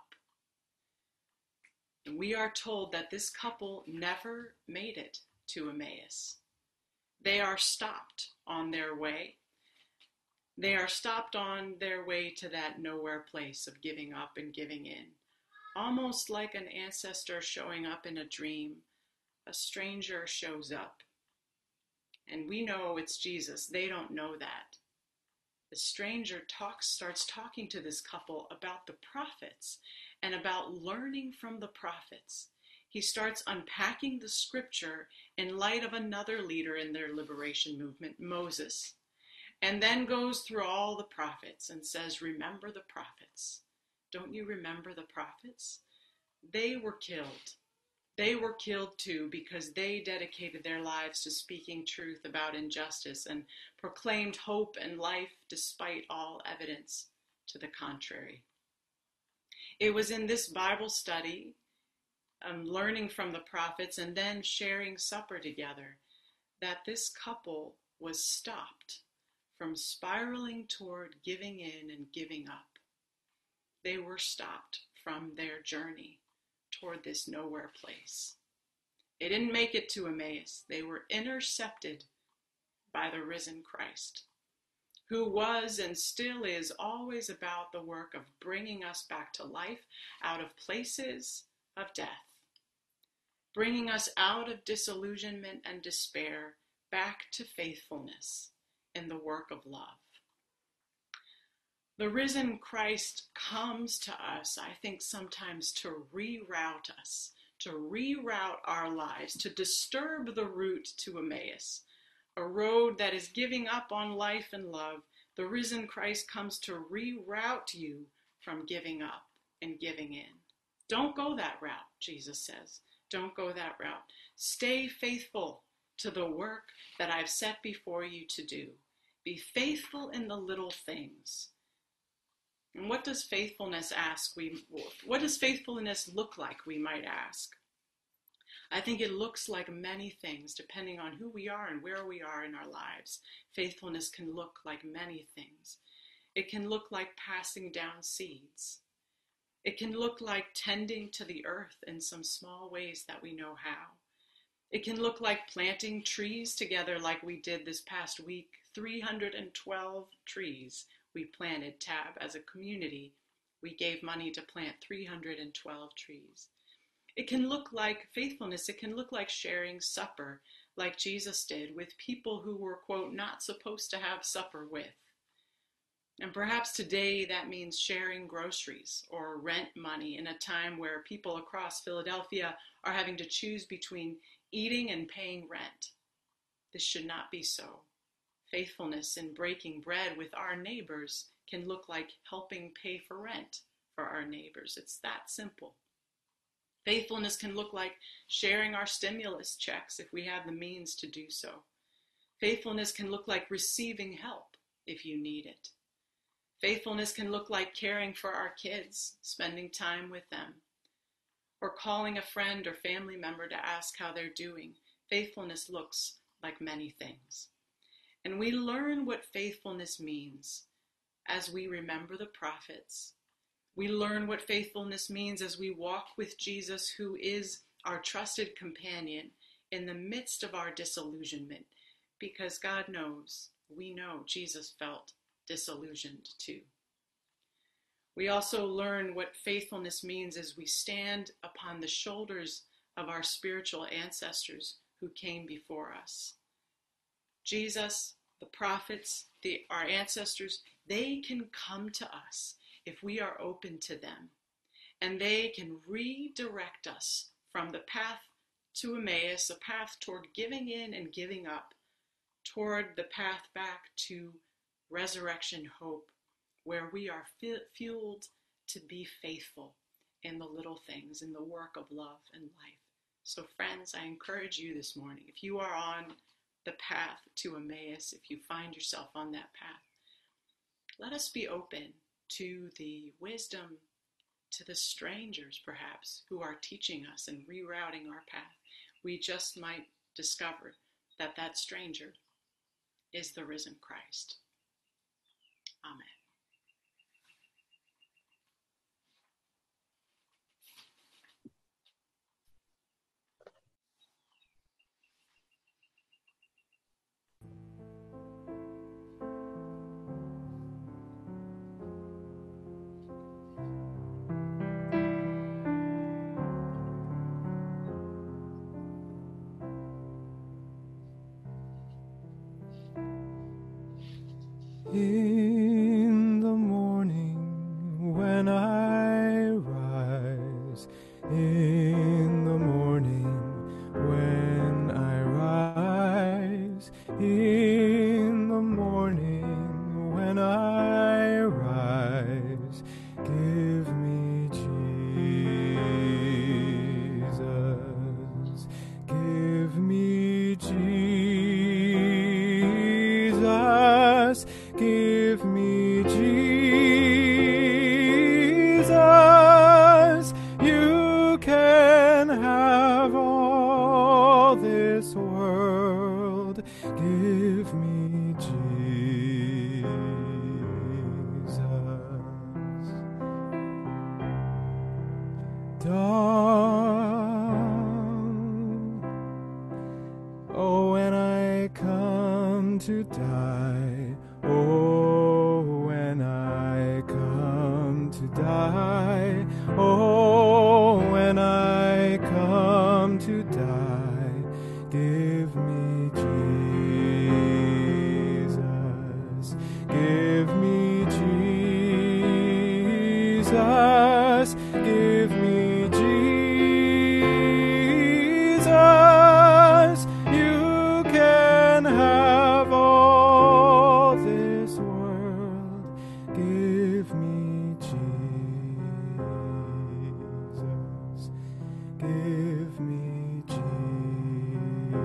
And we are told that this couple never made it to Emmaus. They are stopped on their way. They are stopped on their way to that nowhere place of giving up and giving in. Almost like an ancestor showing up in a dream, a stranger shows up. And we know it's Jesus. They don't know that. The stranger talks, starts talking to this couple about the prophets and about learning from the prophets. He starts unpacking the scripture in light of another leader in their liberation movement, Moses, and then goes through all the prophets and says, remember the prophets. Don't you remember the prophets? They were killed. They were killed too because they dedicated their lives to speaking truth about injustice and proclaimed hope and life despite all evidence to the contrary. It was in this Bible study, um, learning from the prophets and then sharing supper together, that this couple was stopped from spiraling toward giving in and giving up. They were stopped from their journey toward this nowhere place. They didn't make it to Emmaus. They were intercepted by the risen Christ, who was and still is always about the work of bringing us back to life out of places of death, bringing us out of disillusionment and despair back to faithfulness in the work of love. The risen Christ comes to us, I think, sometimes to reroute us, to reroute our lives, to disturb the route to Emmaus, a road that is giving up on life and love. The risen Christ comes to reroute you from giving up and giving in. Don't go that route, Jesus says. Don't go that route. Stay faithful to the work that I've set before you to do. Be faithful in the little things. And what does faithfulness ask? We, what does faithfulness look like, we might ask? I think it looks like many things, depending on who we are and where we are in our lives. Faithfulness can look like many things. It can look like passing down seeds. It can look like tending to the earth in some small ways that we know how. It can look like planting trees together like we did this past week, three hundred twelve trees. We planted Tab as a community. We gave money to plant three hundred twelve trees. It can look like faithfulness. It can look like sharing supper like Jesus did with people who were, quote, not supposed to have supper with. And perhaps today that means sharing groceries or rent money in a time where people across Philadelphia are having to choose between eating and paying rent. This should not be so. Faithfulness in breaking bread with our neighbors can look like helping pay for rent for our neighbors. It's that simple. Faithfulness can look like sharing our stimulus checks if we have the means to do so. Faithfulness can look like receiving help if you need it. Faithfulness can look like caring for our kids, spending time with them, or calling a friend or family member to ask how they're doing. Faithfulness looks like many things. And we learn what faithfulness means as we remember the prophets. We learn what faithfulness means as we walk with Jesus, who is our trusted companion in the midst of our disillusionment, because God knows, we know Jesus felt disillusioned too. We also learn what faithfulness means as we stand upon the shoulders of our spiritual ancestors who came before us. Jesus, the prophets, the, our ancestors, they can come to us if we are open to them, and they can redirect us from the path to Emmaus, a path toward giving in and giving up, toward the path back to resurrection hope, where we are fueled to be faithful in the little things, in the work of love and life. So friends, I encourage you this morning, if you are on the path to Emmaus, if you find yourself on that path, let us be open to the wisdom, to the strangers perhaps, who are teaching us and rerouting our path. We just might discover that that stranger is the risen Christ. Amen. In the morning when I rise, in the morning when I rise, in the morning when I rise, give me Jesus, give me Jesus. Give me Jesus, you can have all this world. Give me Jesus. Dawn, oh, when I come to die, oh, when I come to die, oh, when I come to die, give me Jesus, give me Jesus, give me Jesus, you can have all this world. Give me Jesus, give me Jesus.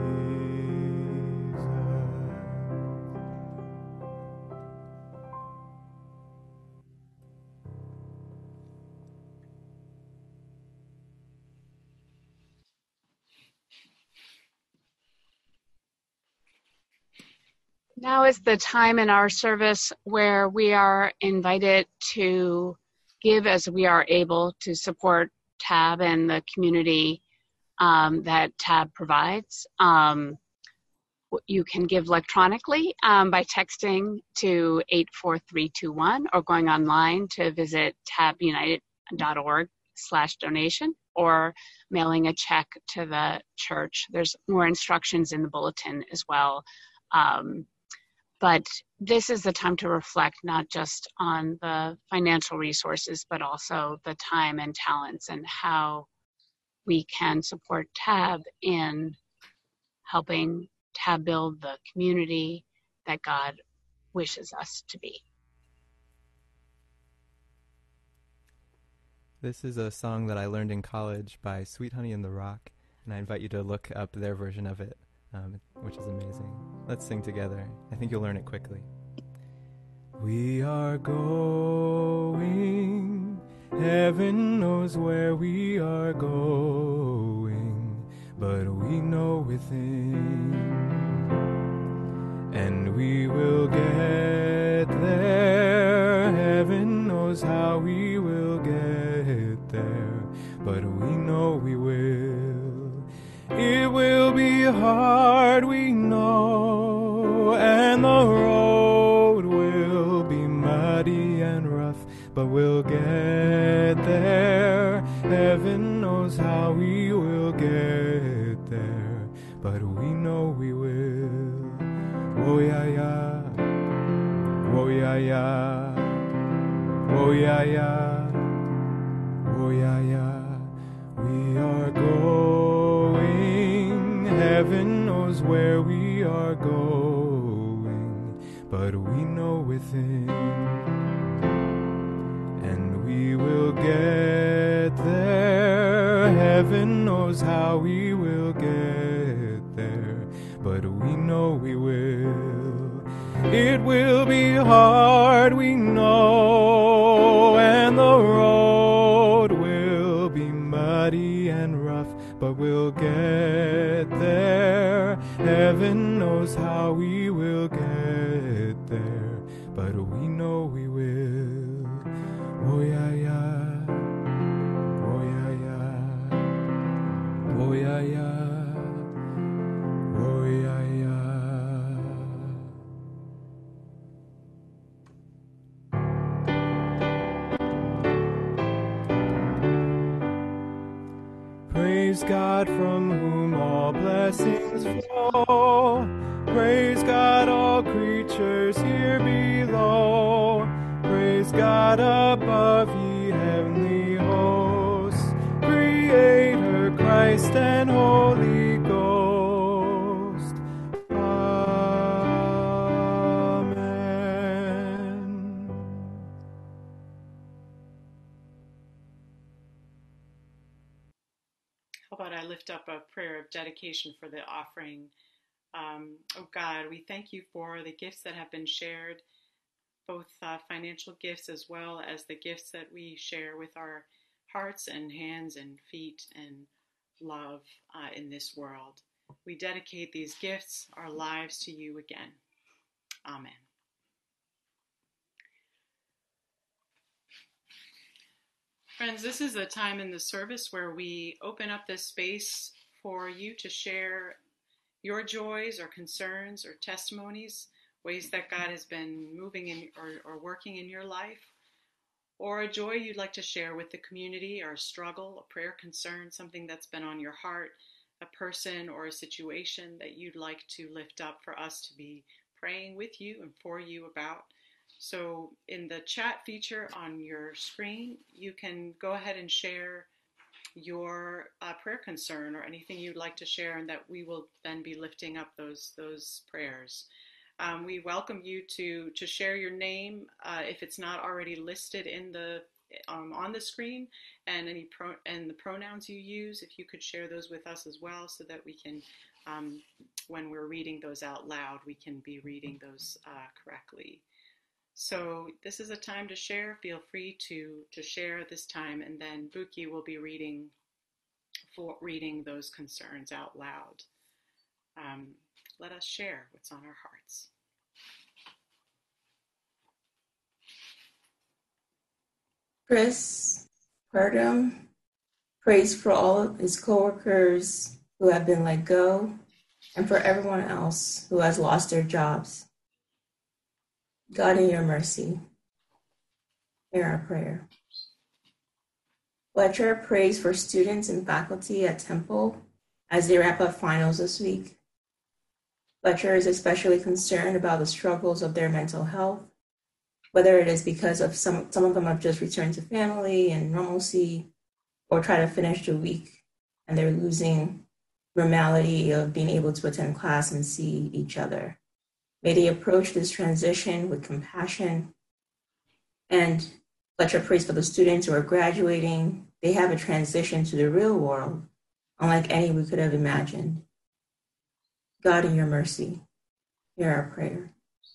Now is the time in our service where we are invited to give as we are able to support TAB and the community um, that TAB provides. Um, you can give electronically um, by texting to eight four three two one or going online to visit tabunited.org slash donation or mailing a check to the church. There's more instructions in the bulletin as well. Um, But this is the time to reflect not just on the financial resources, but also the time and talents and how we can support TAB in helping TAB build the community that God wishes us to be. This is a song that I learned in college by Sweet Honey in the Rock, and I invite you to look up their version of it, um, which is amazing. Let's sing together. I think you'll learn it quickly. We are going, heaven knows where we are going, but we know within, and we will get there. Heaven knows how we will get there, but we know we will. It will be hard, we know, and the road will be muddy and rough, but we'll get there. Heaven knows how we will get there, but we know we will. Oh yeah yeah, oh yeah yeah, oh yeah yeah, oh yeah yeah. We are going, heaven knows where we are going, but we know within, and we will get there. Heaven knows how we will get there, but we know we will. It will be hard, we know, and the road will be muddy and rough, but we'll get there. Heaven knows how we will get there, but we know we will. Oh yeah yeah, oh yeah yeah, oh yeah yeah, oh yeah yeah. Praise God from whom all blessings flow. Praise God, all creatures here below. Praise God above, ye heavenly hosts. Creator, Christ, and Holy Ghost. Amen. How about I lift up a prayer of dedication for the offering? Um, oh God, we thank you for the gifts that have been shared, both uh, financial gifts as well as the gifts that we share with our hearts and hands and feet and love uh, in this world. We dedicate these gifts, our lives, to you again. Amen. Friends, this is a time in the service where we open up this space for you to share your joys or concerns or testimonies, ways that God has been moving in or, or working in your life, or a joy you'd like to share with the community, or a struggle, a prayer concern, something that's been on your heart, a person or a situation that you'd like to lift up for us to be praying with you and for you about. So in the chat feature on your screen, you can go ahead and share your uh, prayer concern or anything you'd like to share, and that we will then be lifting up those those prayers. Um, we welcome you to to share your name uh, if it's not already listed in the um, on the screen, and any pro and the pronouns you use. If you could share those with us as well, so that we can, um, when we're reading those out loud, we can be reading those uh, correctly. So this is a time to share. Feel free to to share this time, and then Buki will be reading for reading those concerns out loud. Um, let us share what's on our hearts. Chris Purdom prays for all of his coworkers who have been let go, and for everyone else who has lost their jobs. God, in your mercy, hear our prayer. Fletcher prays for students and faculty at Temple as they wrap up finals this week. Fletcher is especially concerned about the struggles of their mental health, whether it is because of some, some of them have just returned to family and normalcy, or try to finish the week and they're losing normality of being able to attend class and see each other. May they approach this transition with compassion and Fletcher prays for the students who are graduating. They have a transition to the real world, unlike any we could have imagined. God, in your mercy, hear our prayer.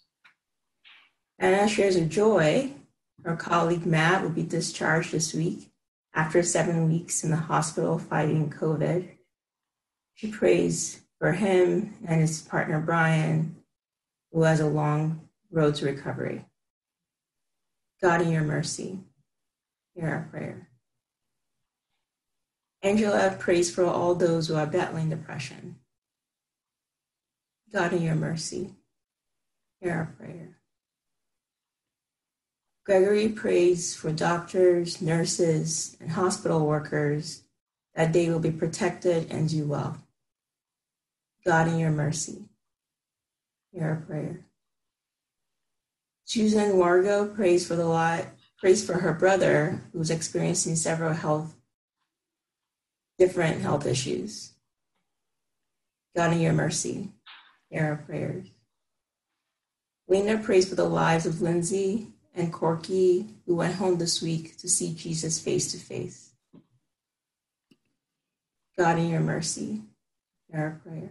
Anna shares a joy. Her colleague Matt will be discharged this week after seven weeks in the hospital fighting COVID. She prays for him and his partner Brian, who has a long road to recovery. God, in your mercy, hear our prayer. Angela prays for all those who are battling depression. God, in your mercy, hear our prayer. Gregory prays for doctors, nurses, and hospital workers that they will be protected and do well. God, in your mercy, hear our prayer. Susan Wargo prays for the lot, prays for her brother who's experiencing several health, different health issues. God, in your mercy, hear our prayers. Lena prays for the lives of Lindsay and Corky, who went home this week to see Jesus face to face. God, in your mercy, hear our prayer.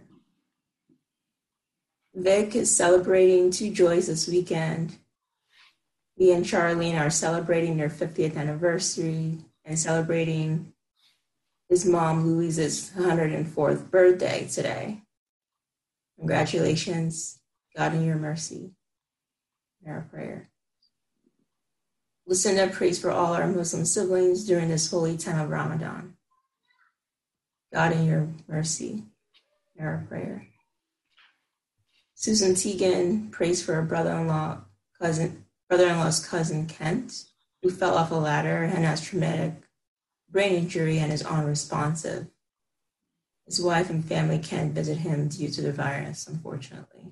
Vic is celebrating two joys this weekend. He and Charlene are celebrating their fiftieth anniversary and celebrating his mom, Louise's one hundred fourth birthday today. Congratulations, God, in your mercy, hear our prayer. Lucinda prays for all our Muslim siblings during this holy time of Ramadan. God, in your mercy, hear our prayer. Susan Teagan prays for her brother-in-law, cousin, brother-in-law's cousin Kent, who fell off a ladder and has traumatic brain injury and is unresponsive. His wife and family can't visit him due to the virus, unfortunately.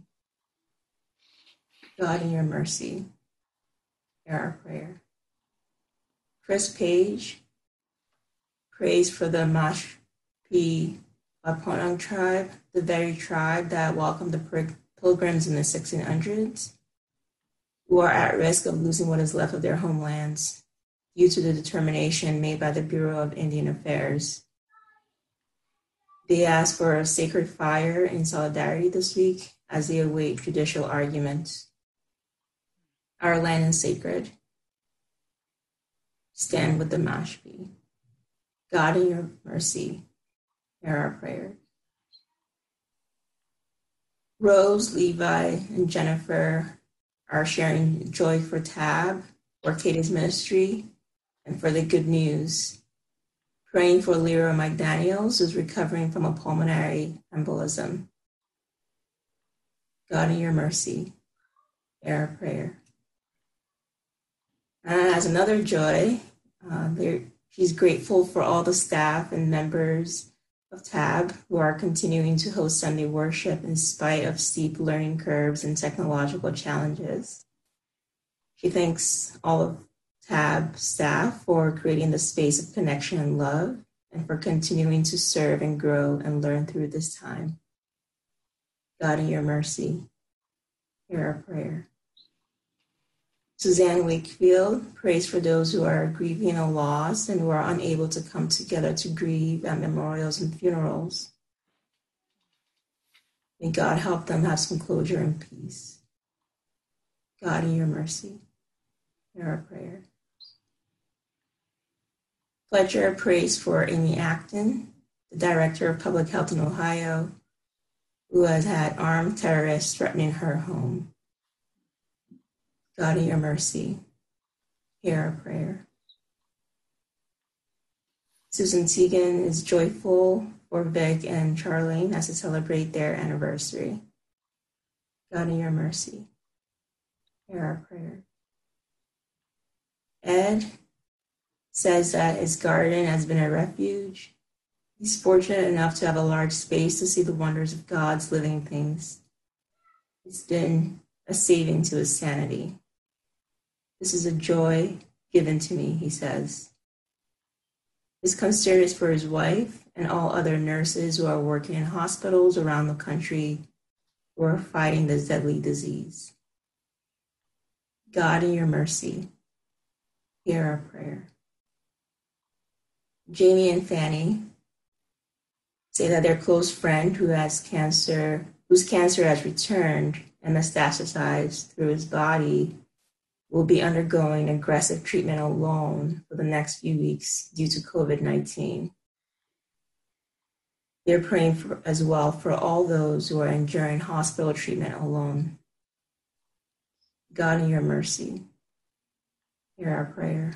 God, in your mercy, hear our prayer. Chris Page prays for the Mashpee Wampanoag tribe, the very tribe that welcomed the pilgrims in the sixteen hundreds, who are at risk of losing what is left of their homelands due to the determination made by the Bureau of Indian Affairs. They ask for a sacred fire in solidarity this week as they await judicial arguments. Our land is sacred. Stand with the Mashpee. God, in your mercy, hear our prayer. Rose, Levi, and Jennifer are sharing joy for Tab, for Katie's ministry, and for the good news. Praying for Leroy McDaniels, who's recovering from a pulmonary embolism. God, in your mercy, hear our prayer. And as another joy, uh, she's grateful for all the staff and members of Tab who are continuing to host Sunday worship in spite of steep learning curves and technological challenges. She thanks all of Tab staff for creating the space of connection and love, and for continuing to serve and grow and learn through this time. God, in your mercy, hear our prayer. Suzanne Wakefield prays for those who are grieving a loss and who are unable to come together to grieve at memorials and funerals. May God help them have some closure and peace. God, in your mercy, hear our prayer. Fletcher prays for Amy Acton, the Director of Public Health in Ohio, who has had armed terrorists threatening her home. God, in your mercy, hear our prayer. Susan Teagan is joyful for Vic and Charlene as they celebrate their anniversary. God, in your mercy, hear our prayer. Ed says that his garden has been a refuge. He's fortunate enough to have a large space to see the wonders of God's living things. It's been a saving to his sanity. This is a joy given to me, he says. His concern is for his wife and all other nurses who are working in hospitals around the country who are fighting this deadly disease. God, in your mercy, Hear our prayer. Jamie and Fanny say that their close friend who has cancer, whose cancer has returned and metastasized through his body, will be undergoing aggressive treatment alone for the next few weeks due to COVID nineteen. They're praying for, as well for all those who are enduring hospital treatment alone. God, in your mercy, hear our prayer.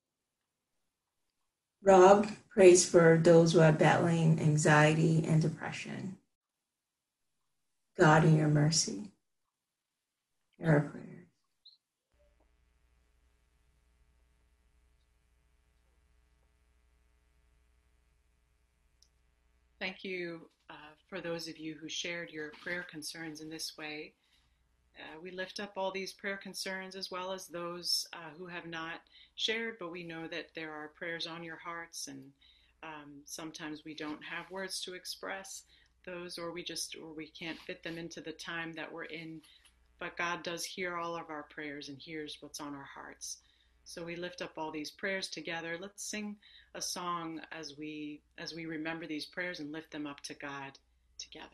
Rob prays for those who are battling anxiety and depression. God, in your mercy, hear our prayer. Thank you uh, for those of you who shared your prayer concerns in this way. Uh, we lift up all these prayer concerns as well as those uh, who have not shared, but we know that there are prayers on your hearts, and um, sometimes we don't have words to express those, or we just or we can't fit them into the time that we're in. But God does hear all of our prayers and hears what's on our hearts. So we lift up all these prayers together. Let's sing a song as we as we remember these prayers and lift them up to God together.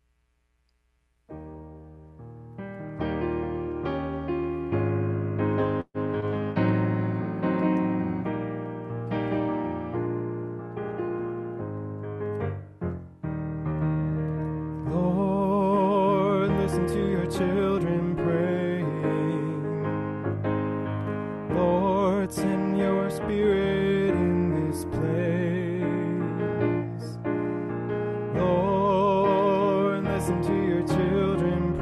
Lord, listen to your children praying. Lord, send your spirit in this place. Lord, listen to your children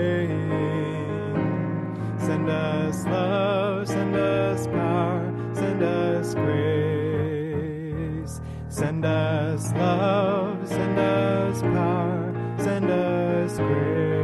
praying. Send us love, send us power, send us grace. Send us love, send us power, send us grace.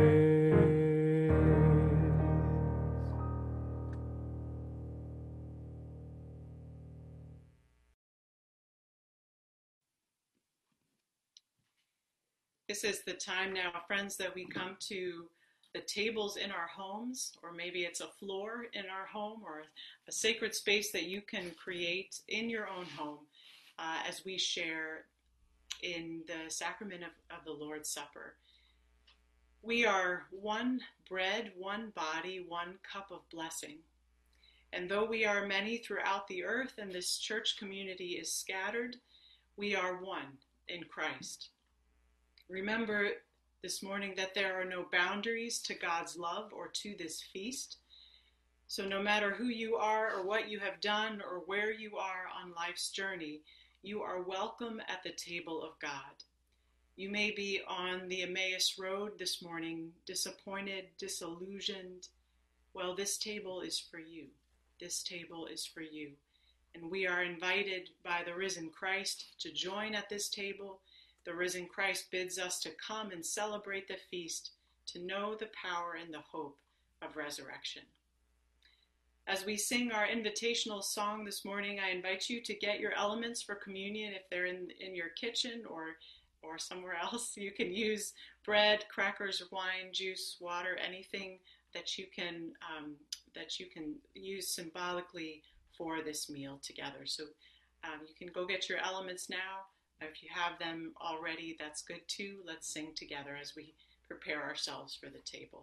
This is the time now, friends, that we come to the tables in our homes, or maybe it's a floor in our home, or a sacred space that you can create in your own home uh, as we share in the sacrament of, of the Lord's Supper. We are one bread, one body, one cup of blessing. And though we are many throughout the earth and this church community is scattered, we are one in Christ. Remember this morning that there are no boundaries to God's love or to this feast. So no matter who you are or what you have done or where you are on life's journey, you are welcome at the table of God. You may be on the Emmaus Road this morning, disappointed, disillusioned. Well, this table is for you. This table is for you. And we are invited by the risen Christ to join at this table. The risen Christ bids us to come and celebrate the feast, to know the power and the hope of resurrection. As we sing our invitational song this morning, I invite you to get your elements for communion. If they're in, in your kitchen or, or somewhere else, you can use bread, crackers, wine, juice, water, anything that you can um, that you can use symbolically for this meal together. So um, you can go get your elements now. If you have them already, that's good too. Let's sing together as we prepare ourselves for the table.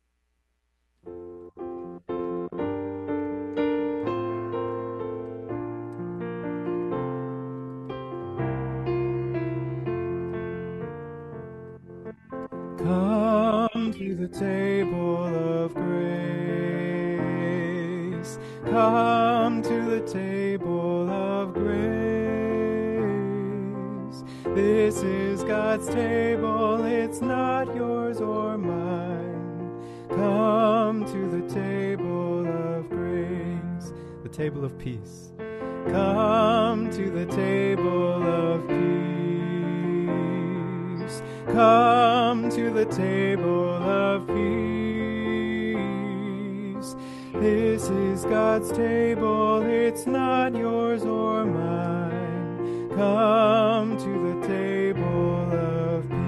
Come to the table of grace. Come to the table of grace. This is God's table, it's not yours or mine. Come to the table of grace, the table of peace. Come to the table of peace. Come to the table of peace. This is God's table, it's not yours or mine. Come to the table of peace.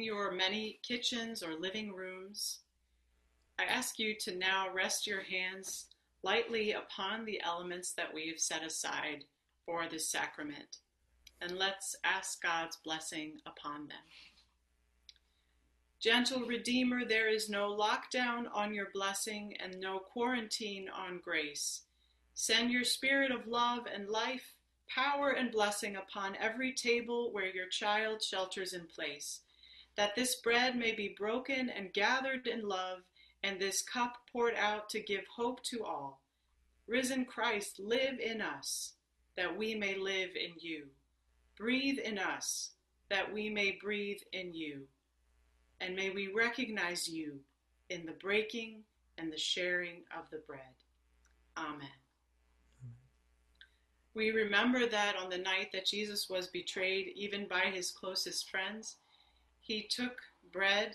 your many kitchens or living rooms, I ask you to now rest your hands lightly upon the elements that we have set aside for this sacrament, and let's ask God's blessing upon them. Gentle Redeemer, there is no lockdown on your blessing and no quarantine on grace. Send your spirit of love and life, power and blessing upon every table where your child shelters in place, that this bread may be broken and gathered in love, and this cup poured out to give hope to all. Risen Christ, live in us, that we may live in you. Breathe in us, that we may breathe in you. And may we recognize you in the breaking and the sharing of the bread. Amen. We remember that on the night that Jesus was betrayed, even by his closest friends, he took bread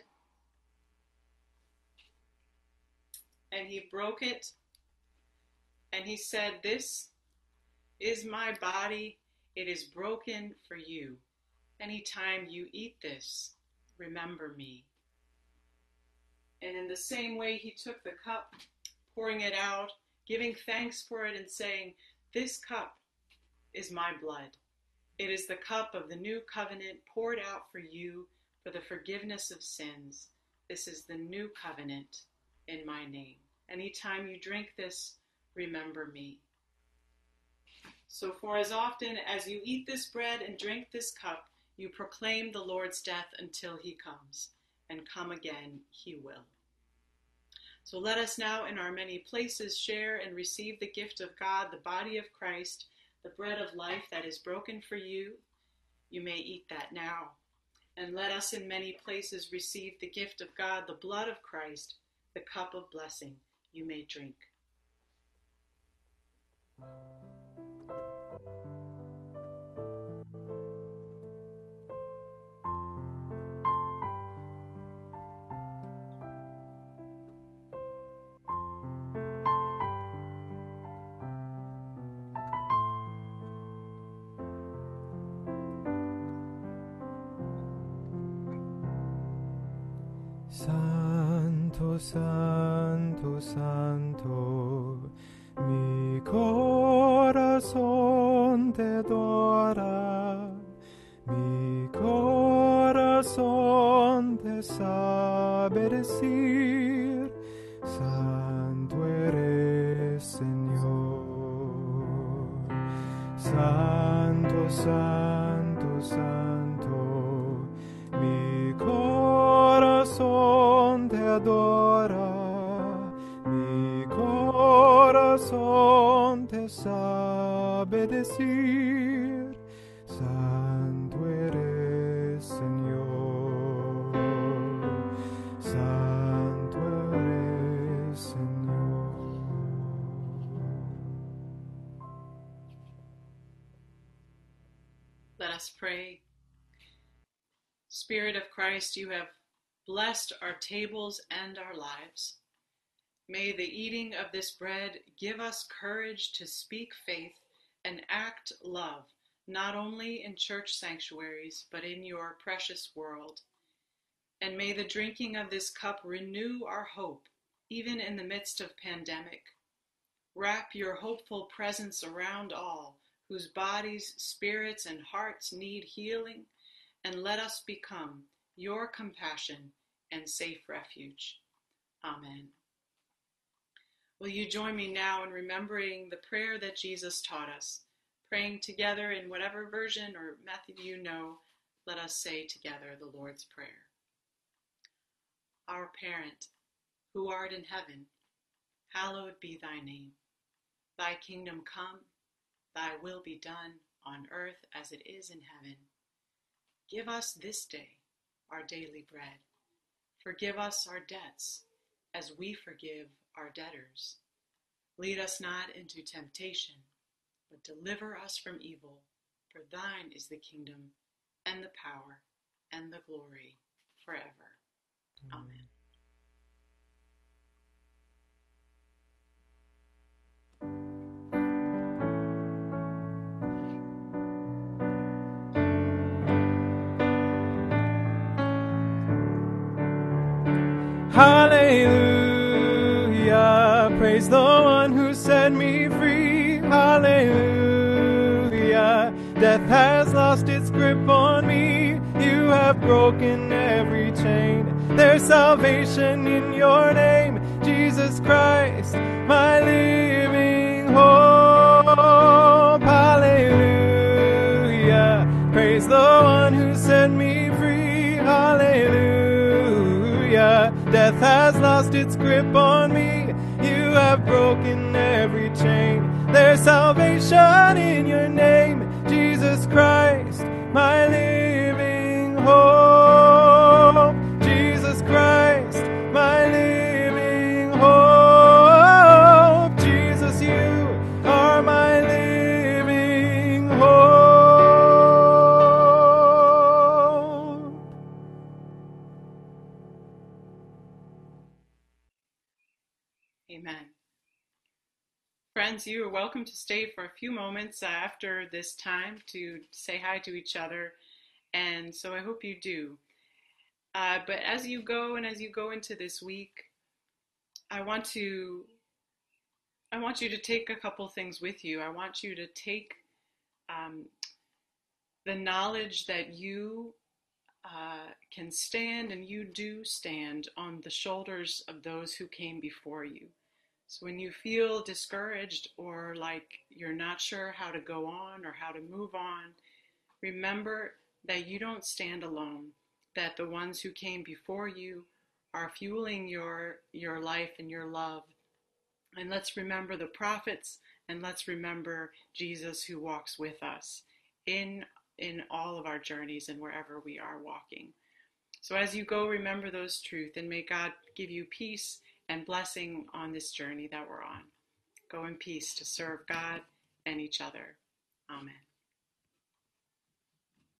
and he broke it, and he said, "This is my body, it is broken for you. Anytime you eat this, remember me." And in the same way, he took the cup, pouring it out, giving thanks for it and saying, "This cup is my blood. It is the cup of the new covenant poured out for you for the forgiveness of sins. This is the new covenant in my name. Anytime you drink this, remember me." So for as often as you eat this bread and drink this cup, you proclaim the Lord's death until he comes, and come again he will. So let us now in our many places share and receive the gift of God, the body of Christ, the bread of life that is broken for you. You may eat that now. And let us in many places receive the gift of God, the blood of Christ, the cup of blessing. You may drink. Santo, Santo, Santo, mi corazón te adora, mi corazón te sabe decir, Santo eres, Señor. Santo, Santo, Santo, mi corazón te adora, mi corazón te sabe decir, Santo eres, Señor, Santo eres, Señor. Let us pray. Spirit of Christ, you have blessed our tables and our lives. May the eating of this bread give us courage to speak faith and act love, not only in church sanctuaries, but in your precious world. And may the drinking of this cup renew our hope, even in the midst of pandemic. Wrap your hopeful presence around all whose bodies, spirits, and hearts need healing, and let us become your compassion and safe refuge. Amen. Will you join me now in remembering the prayer that Jesus taught us? Praying together in whatever version or method you know, let us say together the Lord's Prayer. Our parent, who art in heaven, hallowed be thy name. Thy kingdom come, thy will be done on earth as it is in heaven. Give us this day our daily bread. Forgive us our debts as we forgive our debtors. Lead us not into temptation, but deliver us from evil. For thine is the kingdom and the power and the glory forever. Amen. Hallelujah. Praise the one who set me free. Hallelujah. Death has lost its grip on me. You have broken every chain. There's salvation in your name, Jesus Christ, my living hope. Hallelujah. Praise the one who set me free. Hallelujah. Death has lost its grip on me. You have broken every chain. There's salvation in your name, Jesus Christ, my living hope. Jesus Christ, my living hope. Jesus, you are my living hope. Amen. Friends, you are welcome to stay for a few moments after this time to say hi to each other, and so I hope you do. Uh, but as you go and as you go into this week, I want to I want you to take a couple things with you. I want you to take um, the knowledge that you uh, can stand, and you do stand on the shoulders of those who came before you. So when you feel discouraged or like you're not sure how to go on or how to move on, remember that you don't stand alone, that the ones who came before you are fueling your, your life and your love. And let's remember the prophets, and let's remember Jesus who walks with us in, in all of our journeys and wherever we are walking. So as you go, remember those truths, and may God give you peace and blessing on this journey that we're on. Go in peace to serve God and each other. Amen.